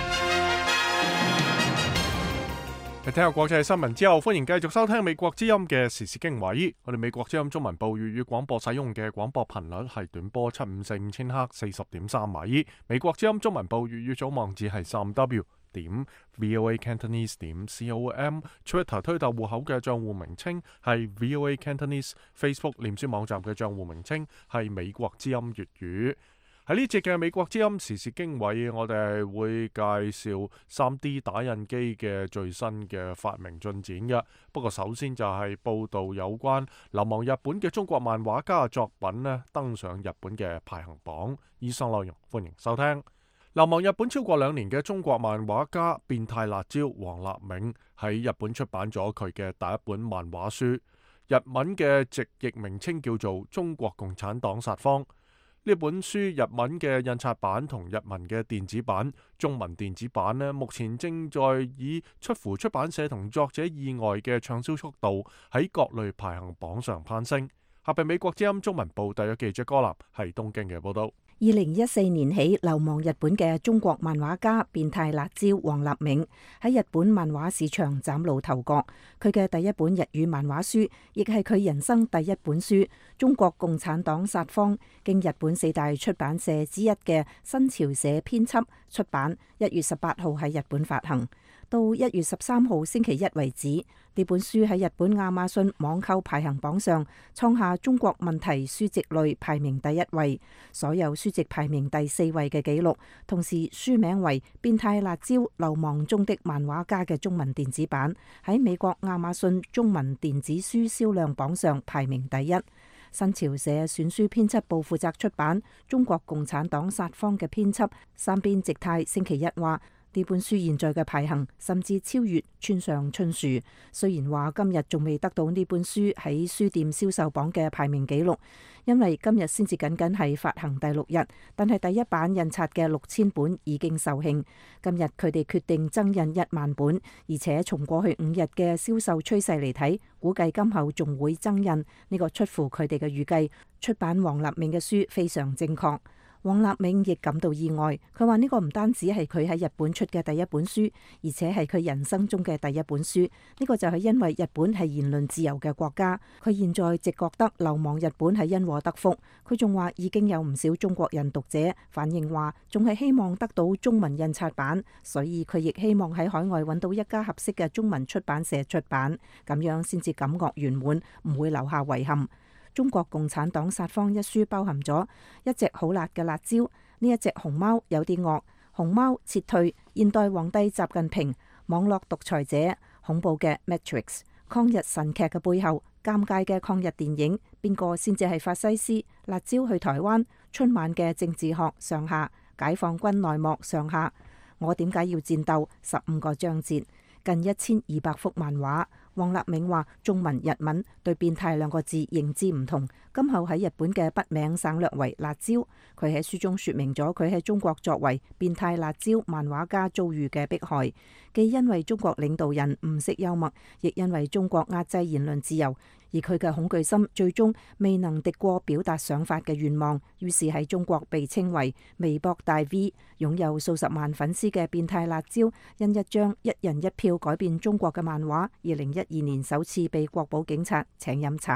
你聽下國際新聞之後，歡迎繼續收聽美國之音嘅時事經緯。我哋美國之音中文部粵語廣播使用嘅廣播頻率係短波七五四五千赫四十點三米。美國之音中文部粵語組網址係三 w 點 voa cantonese 點 com。Twitter 推特戶口嘅賬戶名稱係 voa cantonese。Facebook 臉書網站嘅賬戶名稱係美國之音粵語。喺呢節嘅美國之音時事經緯，我哋會介紹 三 D 打印機嘅最新嘅發明進展嘅。不過首先就係報道有關流亡日本嘅中國漫畫家嘅作品呢登上日本嘅排行榜。以上內容歡迎收聽。流亡日本超過兩年嘅中國漫畫家變態辣椒黃立銘喺日本出版咗佢嘅第一本漫畫書，日文嘅直譯名稱叫做《中國共產黨撒謊》。呢本書日文嘅印刷版同日文嘅電子版，中文電子版呢，目前正在以出乎出版社同作者意外嘅暢銷速度喺各類排行榜上攀升。下邊美國之音中文部特約記者歌南係東京嘅報道。 二零一四年起流亡日本嘅中國漫畫家變態辣椒黃立銘喺日本漫畫市場嶄露頭角。佢嘅第一本日語漫畫書，亦係佢人生第一本書《中國共產黨撒謊》，經日本四大出版社之一嘅新潮社編輯出版，一月十八號喺日本發行。到一月十三號星期一為止，呢本書喺日本亞馬遜網購排行榜上創下中國問題書籍類排名第一位，所有書籍排名第四位嘅紀錄。同時書名為《變態辣椒流亡中的漫畫家》嘅中文電子版喺美國亞馬遜中文電子書銷量榜上排名第一。新潮社選書編輯部負責出版《中國共產黨撒謊》嘅編輯三邊直太星期一話，呢本書現在嘅排行甚至超越村上春樹。雖然話今日仲未得到呢本書喺書店銷售榜嘅排名紀錄，因為今日先至僅僅係發行第六日，但係第一版印刷嘅六千本已經售罄。今日佢哋決定增印一萬本，而且從過去五日嘅銷售趨勢嚟睇，估計今後仲會增印。呢個出乎佢哋嘅預計。出版黃立銘嘅書非常正確。黃立銘亦感到意外，佢話呢個唔單止係佢喺日本出嘅第一本書，而且係佢人生中嘅第一本書。呢個就係因為日本係言論自由嘅國家，佢現在直覺得流亡日本係因禍得福。佢仲話已經有唔少中國人讀者反映話，仲係希望得到中文印刷版，所以佢亦希望喺海外揾到一家合適嘅中文出版社出版，咁樣先至感覺圓滿，唔會留下遺憾。中國共產黨撒謊一書包含咗一隻好辣嘅辣椒，呢一隻熊貓有啲惡，熊貓撤退，現代皇帝習近平，網絡獨裁者，恐怖嘅 Matrix， 抗日神劇嘅背後，尷尬嘅抗日電影，邊個先至係法西斯？辣椒去台灣，春晚嘅政治學上下，解放軍內幕上下，我點解要戰鬥？十五個章節，近一千二百幅漫畫。黃立銘話：中文、日文對變態兩個字認知唔同，今後喺日本嘅筆名省略為辣椒。佢喺書中說明咗佢喺中國作為變態辣椒漫畫家遭遇嘅迫害，既因為中國領導人唔識幽默，亦因為中國壓制言論自由。而佢嘅恐懼心最終未能敵過表達想法嘅願望，於是喺中國被稱為微博大 V。擁有數十萬粉絲嘅變態辣椒，因一張一人一票改變中國嘅漫畫，二零一二年首次被國保警察請飲茶。二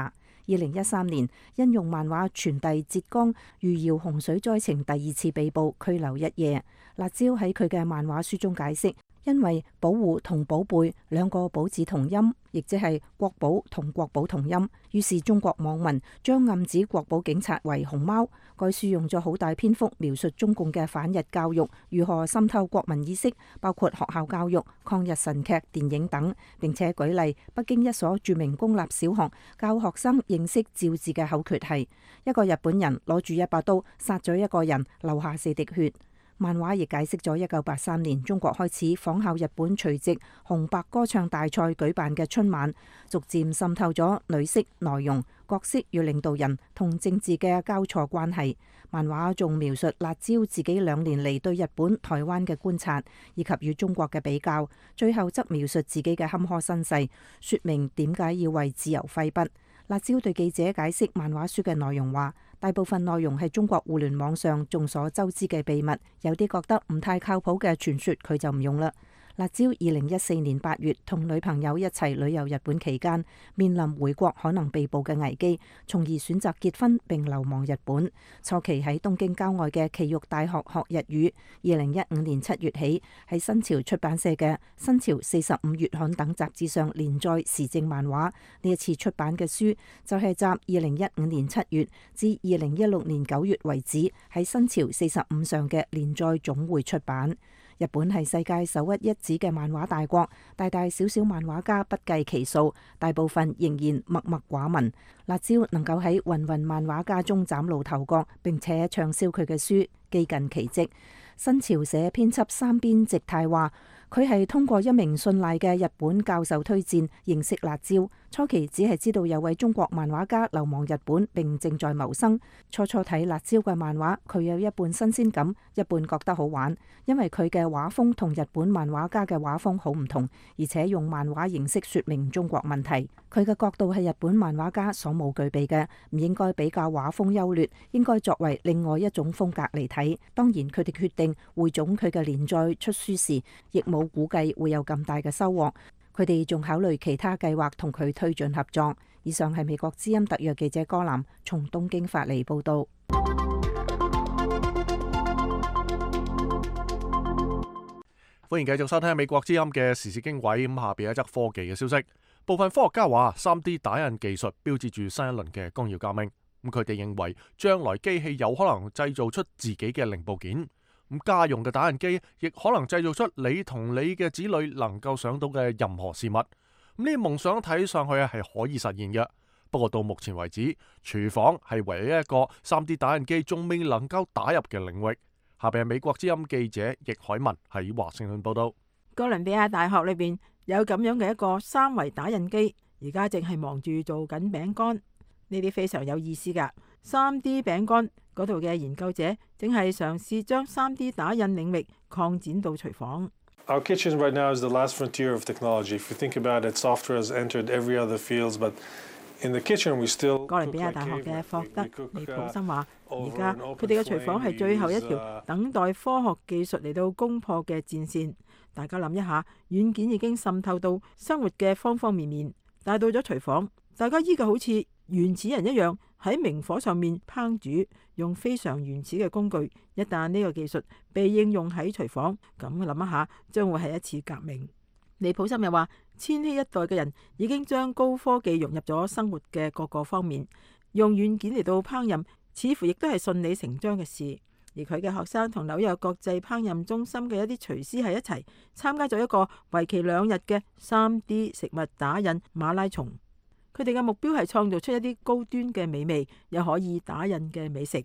二零一三年因用漫畫傳遞浙江餘姚洪水災情第二次被捕，拘留一夜。辣椒喺佢嘅漫畫書中解釋，因為保護同寶貝兩個寶字同音，亦即係國寶同國寶同音，於是中國網民將暗指國寶警察為熊貓。該書用咗好大篇幅描述中共嘅反日教育如何滲透國民意識，包括學校教育、抗日神劇、電影等，並且舉例北京一所著名公立小學教學生認識趙字嘅口訣係：一個日本人攞住一把刀殺咗一個人，留下四滴血。漫畫亦解釋咗一九八三年中國開始仿效日本隨即紅白歌唱大賽舉辦嘅春晚，逐漸滲透咗女色、內容、角色與領導人同政治嘅交錯關係。漫畫仲描述辣椒自己兩年嚟對日本、台灣嘅觀察，以及與中國嘅比較，最後則描述自己嘅坎坷身世，說明點解要為自由揮筆。辣椒對記者解釋漫畫書嘅內容話，大部分內容係中國互聯網上眾所周知嘅秘密，有啲覺得唔太靠譜嘅傳說佢就唔用啦。辣椒二零一四年八月同女朋友一齊旅遊日本期間，面臨回國可能被捕嘅危機，從而選擇結婚並流亡日本。初期喺東京郊外嘅埼玉大學學日語。二零一五年七月起喺新潮出版社嘅新潮四十五月刊等雜誌上連載時政漫畫。呢一次出版嘅書就係集二零一五年七月至二零一六年九月為止喺新潮四十五上嘅連載總匯出版。日本係世界首屈一指嘅漫畫大國，大大小小漫畫家不計其數，大部分仍然默默寡聞。辣椒能夠喺芸芸漫畫家中嶄露頭角，並且暢銷佢嘅書，幾近奇蹟。新潮社編輯三邊直太話，佢係通過一名信賴嘅日本教授推薦認識辣椒，初期只係知道有位中國漫畫家流亡日本並正在謀生。初初睇辣椒嘅漫畫，佢有一半新鮮感，一半覺得好玩，因為佢嘅畫風同日本漫畫家嘅畫風好唔同，而且用漫畫形式說明中國問題。佢嘅角度係日本漫畫家所冇具備嘅，唔應該比較畫風優劣，應該作為另外一種風格嚟睇。當然佢哋決定匯總佢嘅連載出書時，亦冇估計會有咁大嘅收穫。佢哋仲考慮其他計劃同佢推進合作。以上係美國之音特約記者柯南從東京發嚟報道。 歡迎繼續收聽美國之音嘅時事經緯。咁下邊一則科技嘅消息，部分科學家話三 D 打印技術標誌住新一輪嘅工業革命。咁佢哋認為將來機器有可能製造出自己嘅零部件。咁家用嘅打印機亦可能製造出你同你嘅子女能夠想到嘅任何事物。咁呢啲夢想睇上去係可以實現嘅。不過到目前為止，廚房係唯一一個三 D 打印機仲未能夠打入嘅領域。下邊係美國之音記者易海文喺華盛頓報道。 哥倫比亞大學裏邊有咁樣嘅一個三維打印機，而家正係忙住做緊餅乾。呢啲非常有意思噶。三 D 餅乾嗰度嘅研究者正係嘗試將三 D 打印領域擴展到廚房。 Our kitchen right now is the last frontier of technology. If you think about it, software has entered every other fields, but in the kitchen we still. 哥倫比亞大學嘅霍德尼普森話，而家佢哋嘅廚房係最後一條等待科學技術嚟到攻破嘅戰線。大家諗一下，軟件已經滲透到生活嘅方方面面，但係到咗廚房，大家依舊好似原始人一樣喺明火上面烹煮，用非常原始嘅工具。一旦呢個技術被應用喺廚房，咁諗一下，將會係一次革命。尼普森又話，千禧一代嘅人已經將高科技融入咗生活嘅各個方面，用軟件嚟到烹飪，似乎亦都係順理成章嘅事。而佢嘅學生同紐約國際烹飪中心嘅一啲廚師係一齊參加咗一個為期兩日嘅三 D 食物打印馬拉松。佢哋嘅目標係創造出一啲高端嘅美味又可以打印嘅美食。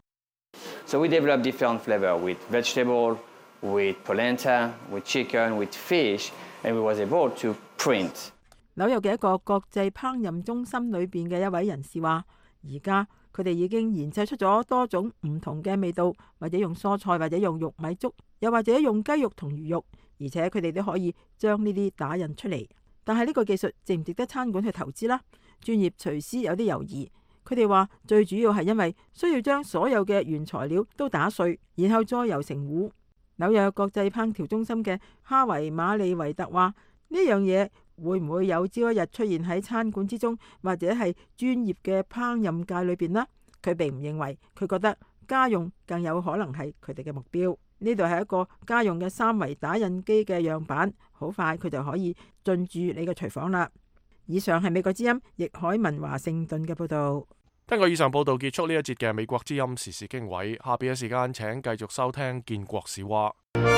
So we developed different flavor with vegetable, with polenta, with chicken, with fish, and we was able to print. 紐約嘅一個國際烹飪中心裏邊嘅一位人士話，而家佢哋已經研製出咗多種唔同嘅味道，或者用蔬菜，或者用玉米粥，又或者用雞肉同魚肉，而且佢哋都可以將呢啲打印出嚟。但係呢個技術值唔值得餐館去投資啦？專業廚師有啲猶豫，佢哋話最主要係因為需要將所有嘅原材料都打碎，然後再揉成糊。紐約國際烹調中心嘅哈維馬利維特話，呢樣嘢會唔會有朝一日出現喺餐館之中，或者係專業嘅烹飪界裏邊呢？佢並唔認為，佢覺得家用更有可能係佢哋嘅目標。呢度係一個家用嘅三維打印機嘅樣板，好快佢就可以進駐你嘅廚房啦。以上係美國之音易海文華盛頓嘅報道。 聽過以上報道，結束呢一節嘅美國之音時事經緯。下邊嘅時間請繼續收聽建國史話。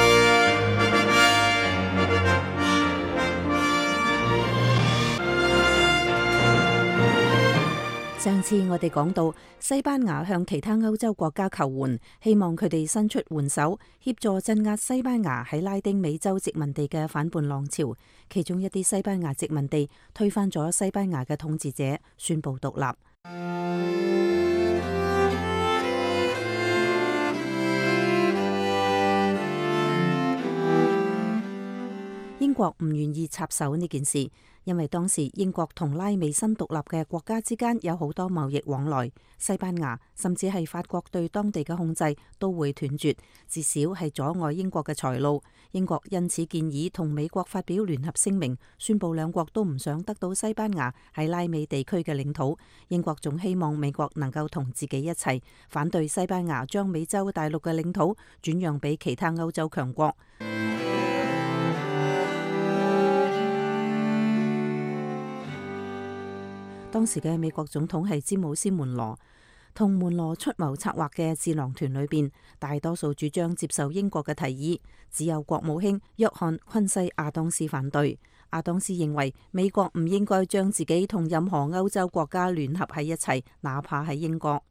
上次我哋講到西班牙向其他歐洲國家求援，希望佢哋伸出援手，協助鎮壓西班牙喺拉丁美洲殖民地嘅反叛浪潮。其中一啲西班牙殖民地推翻咗西班牙嘅統治者，宣布獨立。英國唔願意插手呢件事，因為當時英國同拉美新獨立嘅國家之間有好多貿易往來，西班牙甚至係法國對當地嘅控制都會斷絕，至少係阻礙英國嘅財路。英國因此建議同美國發表聯合聲明，宣布兩國都唔想得到西班牙喺拉美地區嘅領土。英國仲希望美國能夠同自己一齊反對西班牙將美洲大陸嘅領土轉讓俾其他歐洲強國。當時嘅美國總統係詹姆斯門羅，同門羅出謀策劃嘅智囊團裏邊，大多數主張接受英國嘅提議，只有國務卿約翰昆西亞當斯反對。亞當斯認為美國唔應該將自己同任何歐洲國家聯合喺一齊，哪怕係英國。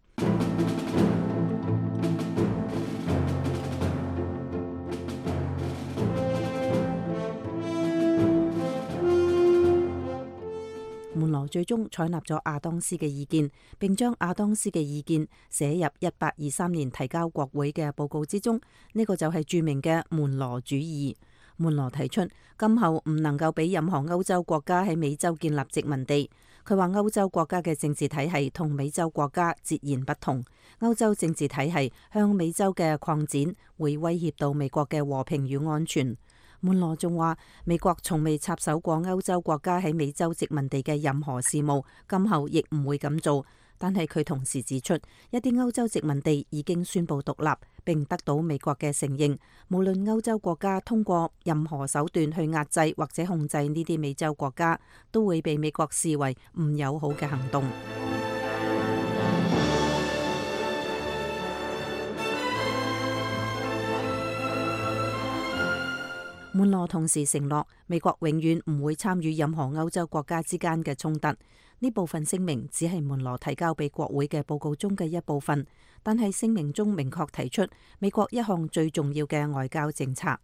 門羅最終採納咗亞當斯嘅意見，並將亞當斯嘅意見寫入一八二三年提交國會嘅報告之中。呢個就係著名嘅門羅主義。門羅提出今後唔能夠俾任何歐洲國家喺美洲建立殖民地。佢話歐洲國家嘅政治體系同美洲國家截然不同。歐洲政治體系向美洲嘅擴展會威脅到美國嘅和平與安全。門羅仲話，美國從未插手過歐洲國家喺美洲殖民地嘅任何事務，今後亦唔會咁做。但係佢同時指出，一啲歐洲殖民地已經宣布獨立，並得到美國嘅承認。無論歐洲國家通過任何手段去壓制或者控制呢啲美洲國家，都會被美國視為唔友好嘅行動。門羅同時承諾，美國永遠唔會參與任何歐洲國家之間嘅衝突。呢部分聲明只係門羅提交俾國會嘅報告中嘅一部分，但係聲明中明確提出美國一項最重要嘅外交政策。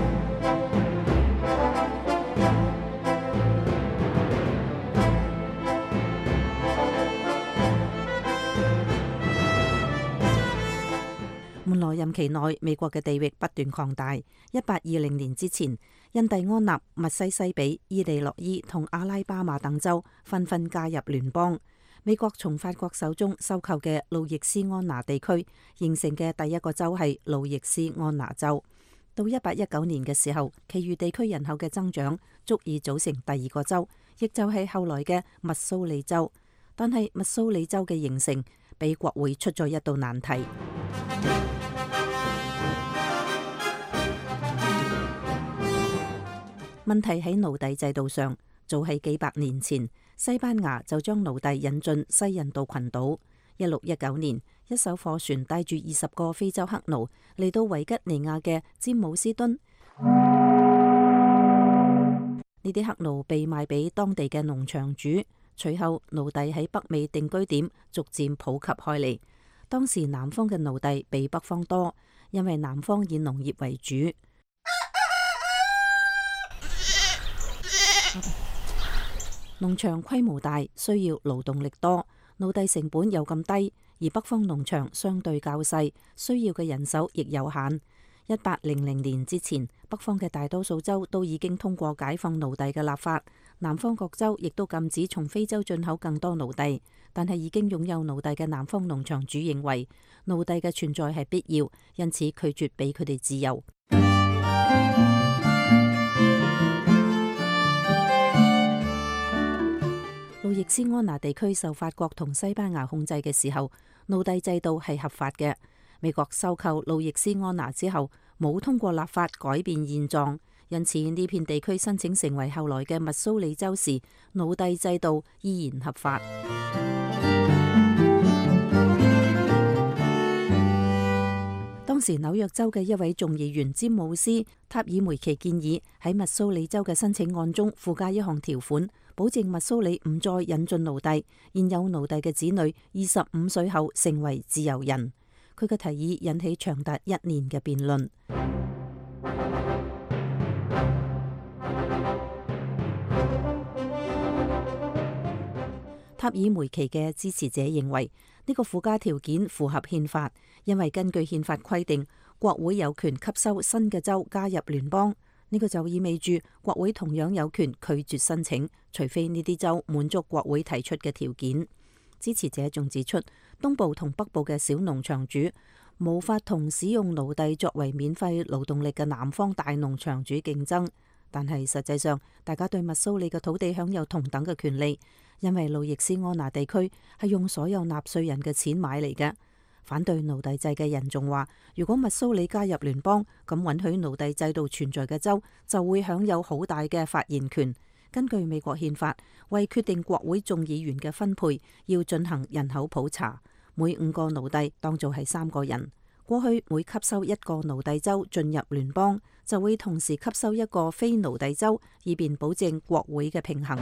門羅任期內，美國嘅地域不斷擴大。一八二零年之前，印第安納、密西西比、伊利諾伊同阿拉巴馬等州紛紛加入聯邦。美國從法國手中收購嘅路易斯安那地區形成嘅第一個州係路易斯安那州。到一八一九年嘅時候，其餘地區人口嘅增長足以組成第二個州，亦就係後來嘅密蘇里州。但係密蘇里州嘅形成俾國會出咗一道難題。問題喺奴隸制度上，早喺幾百年前，西班牙就將奴隸引進西印度群島。一六一九年，一艘貨船帶住二十個非洲黑奴嚟到維吉尼亞嘅詹姆斯敦。呢啲黑奴被賣俾當地嘅農場主，隨後奴隸喺北美定居點逐漸普及開嚟。當時南方嘅奴隸比北方多，因為南方以農業為主。農場規模大，需要勞動力多，奴隸成本又咁低，而北方農場相對較細，需要嘅人手亦有限。一八零零年之前，北方嘅大多數州都已經通過解放奴隸嘅立法，南方各州亦都禁止從非洲進口更多奴隸。但係已經擁有奴隸嘅南方農場主認為奴隸嘅存在係必要，因此拒絕俾佢哋自由。 路易斯安那地區受法國同西班牙控制嘅時候，奴隸制度係合法嘅。美國收購路易斯安那之後，冇通過立法改變現狀，因此呢片地區申請成為後來嘅密蘇里州時，奴隸制度依然合法。當時紐約州嘅一位眾議員詹姆斯塔爾梅奇建議喺密蘇里州嘅申請案中附加一項條款，保證密蘇里唔再引進奴隸，現有奴隸嘅子女二十五歲後成為自由人。佢嘅提議引起長達一年嘅辯論。塔爾梅奇嘅支持者認為呢個附加條件符合憲法，因為根據憲法規定，國會有權吸收新嘅州加入聯邦。呢個就意味住國會同樣有權拒絕申請，除非呢啲州滿足國會提出嘅條件。支持者仲指出，東部同北部嘅小農場主無法同使用奴隸作為免費勞動力嘅南方大農場主競爭，但係實際上大家對密蘇里嘅土地享有同等嘅權利，因為路易斯安那地區係用所有納稅人嘅錢買嚟嘅。反對奴隸制嘅人仲話，如果密蘇里加入聯邦，咁允許奴隸制度存在嘅州就會享有好大嘅發言權。根據美國憲法，為決定國會眾議員嘅分配，要進行人口普查，每五個奴隸當做係三個人。過去每吸收一個奴隸州進入聯邦，就會同時吸收一個非奴隸州，以便保證國會嘅平衡。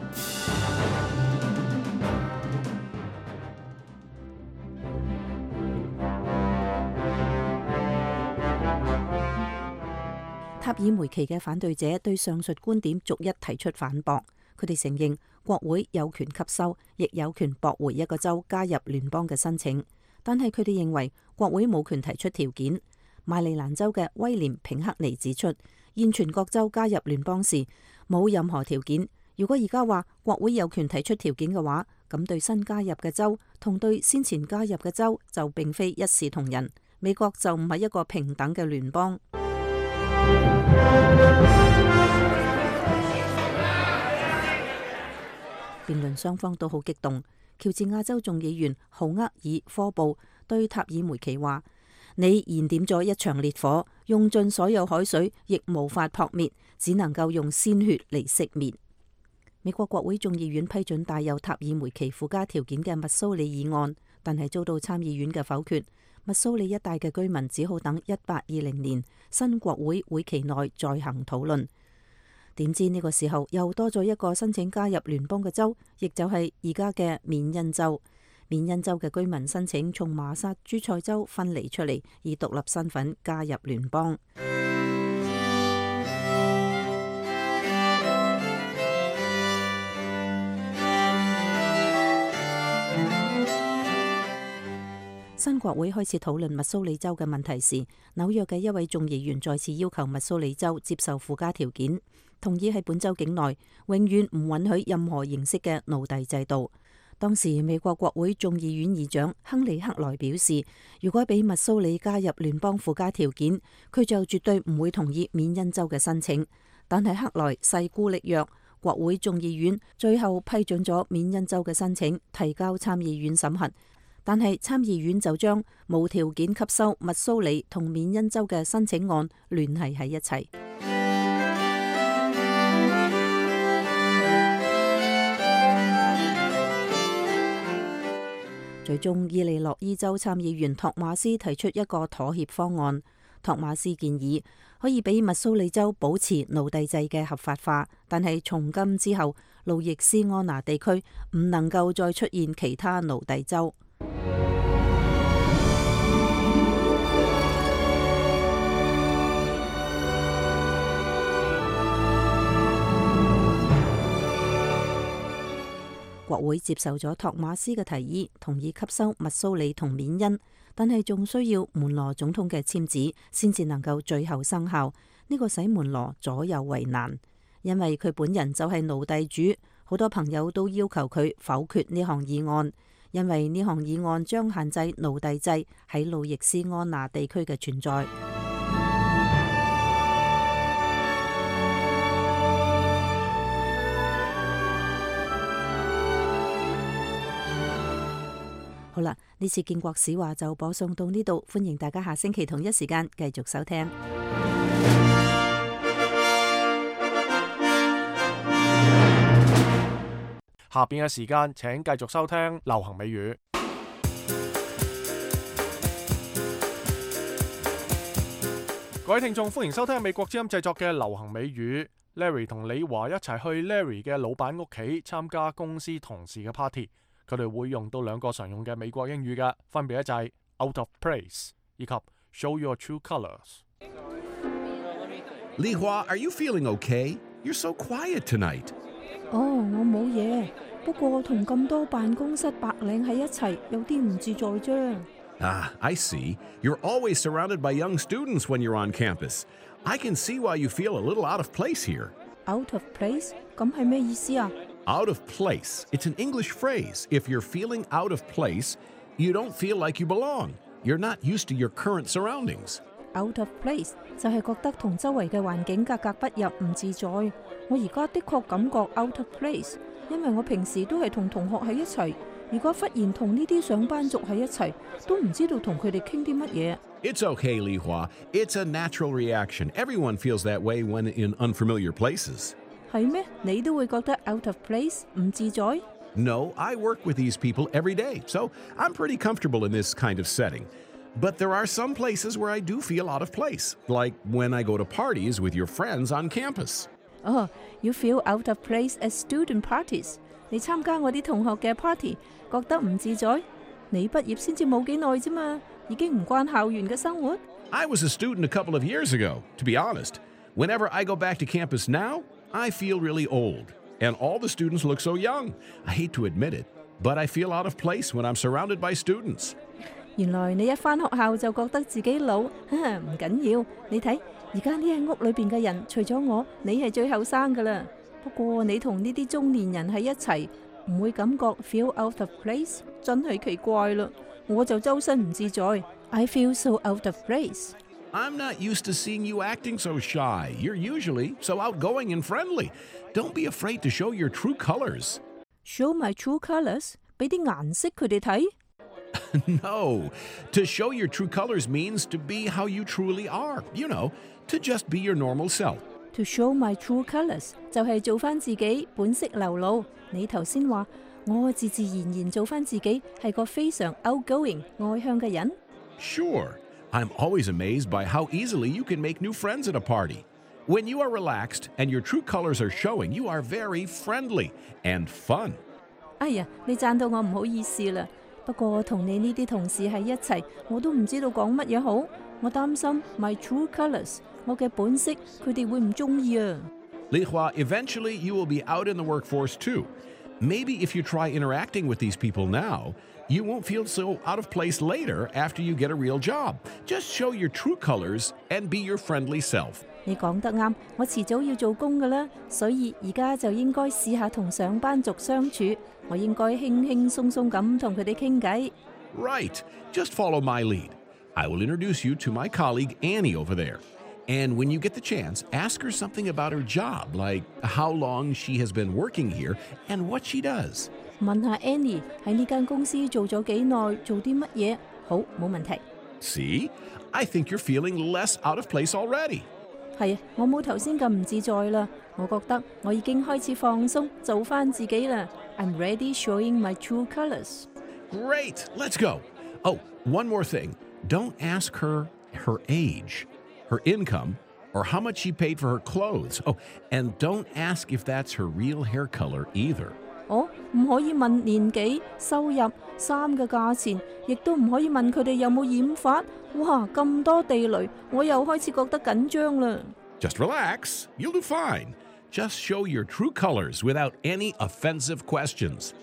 塔爾梅奇嘅反對者對上述觀點逐一提出反駁，佢哋承認國會有權吸收，亦有權駁回一個州加入聯邦嘅申請，但係佢哋認為國會冇權提出條件。馬里蘭州嘅威廉平克尼指出，現全國州加入聯邦時冇任何條件。如果而家話國會有權提出條件嘅話，咁對新加入嘅州同對先前加入嘅州就並非一視同仁。美國就唔係一個平等嘅聯邦。辯論雙方都好激動。喬治亞州眾議員豪厄爾科布對塔爾梅奇話：你燃點咗一場烈火，用盡所有海水亦無法撲滅，只能夠用鮮血嚟熄滅。美國國會眾議院批准帶有塔爾梅奇附加條件嘅密蘇里議案，但係遭到參議院嘅否決。密蘇里一帶嘅居民只好等一八二零年新國會會期內再行討論。點知呢個時候又多咗一個申請加入聯邦嘅州，亦就係而家嘅緬因州。緬因州嘅居民申請從馬薩諸塞州分離出嚟，以獨立身份加入聯邦。新國會開始討論密蘇里州嘅問題時，紐約嘅一位眾議員再次要求密蘇里州接受附加條件，同意喺本州境內永遠唔允許任何形式嘅奴隸制度。當時美國國會眾議院議長亨利克萊表示，如果俾密蘇里加入聯邦附加條件，佢就絕對唔會同意緬因州嘅申請。但係克萊勢孤力弱，國會眾議院最後批准咗緬因州嘅申請，提交參議院審核。但係參議院就將無條件吸收密蘇里同緬因州嘅申請案聯繫喺一齊。最終，伊利諾伊州參議員托馬斯提出一個妥協方案。托馬斯建議可以俾密蘇里州保持奴隸制嘅合法化，但係從今之後，路易斯安那地區唔能夠再出現其他奴隸州。國會接受咗托馬斯嘅提議，同意吸收密蘇里同緬因，但係仲需要門羅總統嘅簽字，先至能夠最後生效。呢個使門羅左右為難，因為佢本人就係奴隸主。好多朋友都要求佢否決呢項議案，因為呢項議案將限制奴隸制喺路易斯安那地區嘅存在。 好啦，呢次建國史話就播送到呢度，歡迎大家下星期同一時間繼續收聽。 下邊嘅時間請繼續收聽流行美語。各位聽眾，歡迎收聽美國之音製作嘅流行美語。Larry 同李華一齊去 Larry 嘅老闆屋企參加公司同事嘅 party， 佢哋會用到兩個常用嘅美國英語嘅，分別就係 out of place 以及 show your true colors。 李華 ，Are you feeling okay? You're so quiet tonight. 哦，我冇嘢，不過同咁多辦公室白領喺一齊，有啲唔自在啫。 Ah, I see. You're always surrounded by young students when you're on campus. I can see why you feel a little out of place here. Out of place? 咁係咩意思啊？ Out of place. It's an English phrase. If you're feeling out of place, you don't feel like you belong. You're not used to your current surroundings. Out of place 就係覺得同周圍嘅環境格格不入，唔自在。我而家的確感覺 out of place， 因為我平時都係同同學喺一齊。如果忽然同呢啲上班族喺一齊，都唔知道同佢哋傾啲乜嘢。 It's okay, Li Hua. It's a natural reaction. Everyone feels that way when in unfamiliar places. 係咩？你都會覺得 out of place 唔自在？ No, I work with these people every day, so I'm pretty comfortable in this kind of setting. But there are some places where I do feel out of place, like when I go to parties with your friends on campus. Oh, you feel out of place at student parties. 你參加我啲同學嘅 party， 覺得唔自在？你畢業先至冇幾耐啫嘛，已經唔慣校園嘅生活。 I was a student a couple of years ago, to be honest. Whenever I go back to campus now, I feel really old. And all the students look so young. I hate to admit it, but I feel out of place when I'm surrounded by students. 原來你一返學校就覺得自己老，唔緊要。你睇，而家呢間屋裏邊嘅人，除咗我，你係最後生㗎啦。不過你同呢啲中年人喺一齊，唔會感覺 feel out of place， 真係奇怪啦。我就周身唔自在。I feel so out of place. I'm not used to seeing you acting so shy. You're usually so outgoing and friendly. Don't be afraid to show your true colors. Show my true colors? 俾啲顏色佢哋睇 No. To show your true colors means to be how you truly are. You know, to just be your normal self. To show my true colors 就係做返自己，本色流露。你頭先話我自自然然做返自己，係個非常 outgoing 外向嘅人。 Sure. I'm always amazed by how easily you can make new friends at a party. When you are relaxed and your true colors are showing, you are very friendly and fun. 哎呀，你讚到我唔好意思啦。不過同你呢啲同事喺一齊，我都唔知道講乜嘢好。我擔心 my true colors， 我嘅本色，佢哋會唔中意啊。 Li Hua, eventually you will be out in the workforce too. Maybe if you try interacting with these people now, you won't feel so out of place later after you get a real job. Just show your true colors and be your friendly self. 你講得啱，我遲早要做工㗎啦，所以而家就應該試下同上班族相處。我應該輕輕鬆鬆咁同佢哋傾偈。 Right. Just follow my lead. I will introduce you to my colleague Annie over there. And when you get the chance, ask her something about her job, like how long she has been working here and what she does. 問下 Annie 喺呢間公司做咗幾耐，做啲乜嘢？好，冇問題。 See? I think you're feeling less out of place already. 係啊，我冇頭先咁唔自在啦。我覺得我已經開始放鬆，做返自己啦。I'm ready showing my true colors. Great. Let's go. Oh, one more thing. Don't ask her her age, her income, or how much she paid for her clothes. Oh, and don't ask if that's her real hair color either. 哦，唔可以問年紀、收入、衫嘅價錢，亦都唔可以問佢哋有冇染髮。哇，咁多地雷，我又開始覺得緊張啦。 Just relax. You'll do fine. Just show your true colors without any offensive questions.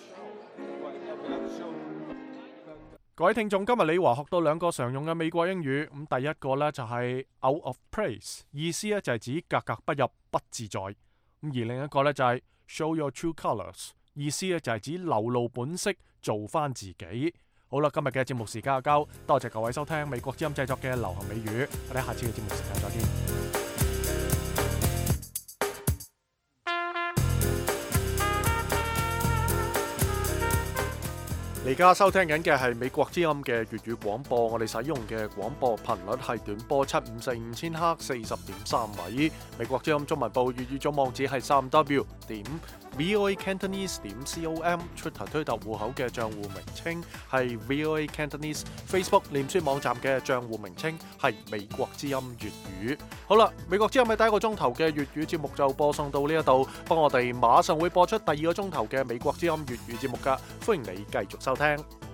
各位聽眾，今日李華學到兩個常用嘅美國英語。咁第一個呢，就係 out of place， 意思呢就係指格格不入、不自在。咁而另一個呢，就係 show your true colors， 意思呢就係指流露本色，做返自己。好啦，今日嘅節目時間就夠，多謝各位收聽美國之音製作嘅流行美語。我哋下次嘅節目時間再見。 而家收聽緊嘅係美國之音嘅粵語廣播，我哋使用嘅廣播頻率係短波七五四五千赫四十點三米。美國之音中文部粵語總網址係三 w 點 voacantonese 點 com，Twitter 推特戶口嘅賬戶名稱係 voacantonese， Facebook 臉書網站嘅賬戶名稱係美國之音粵語。好啦，美國之音嘅第一個鐘頭嘅粵語節目就播送到呢一度，不過我哋馬上會播出第二個鐘頭嘅美國之音粵語節目噶，歡迎你繼續收聽。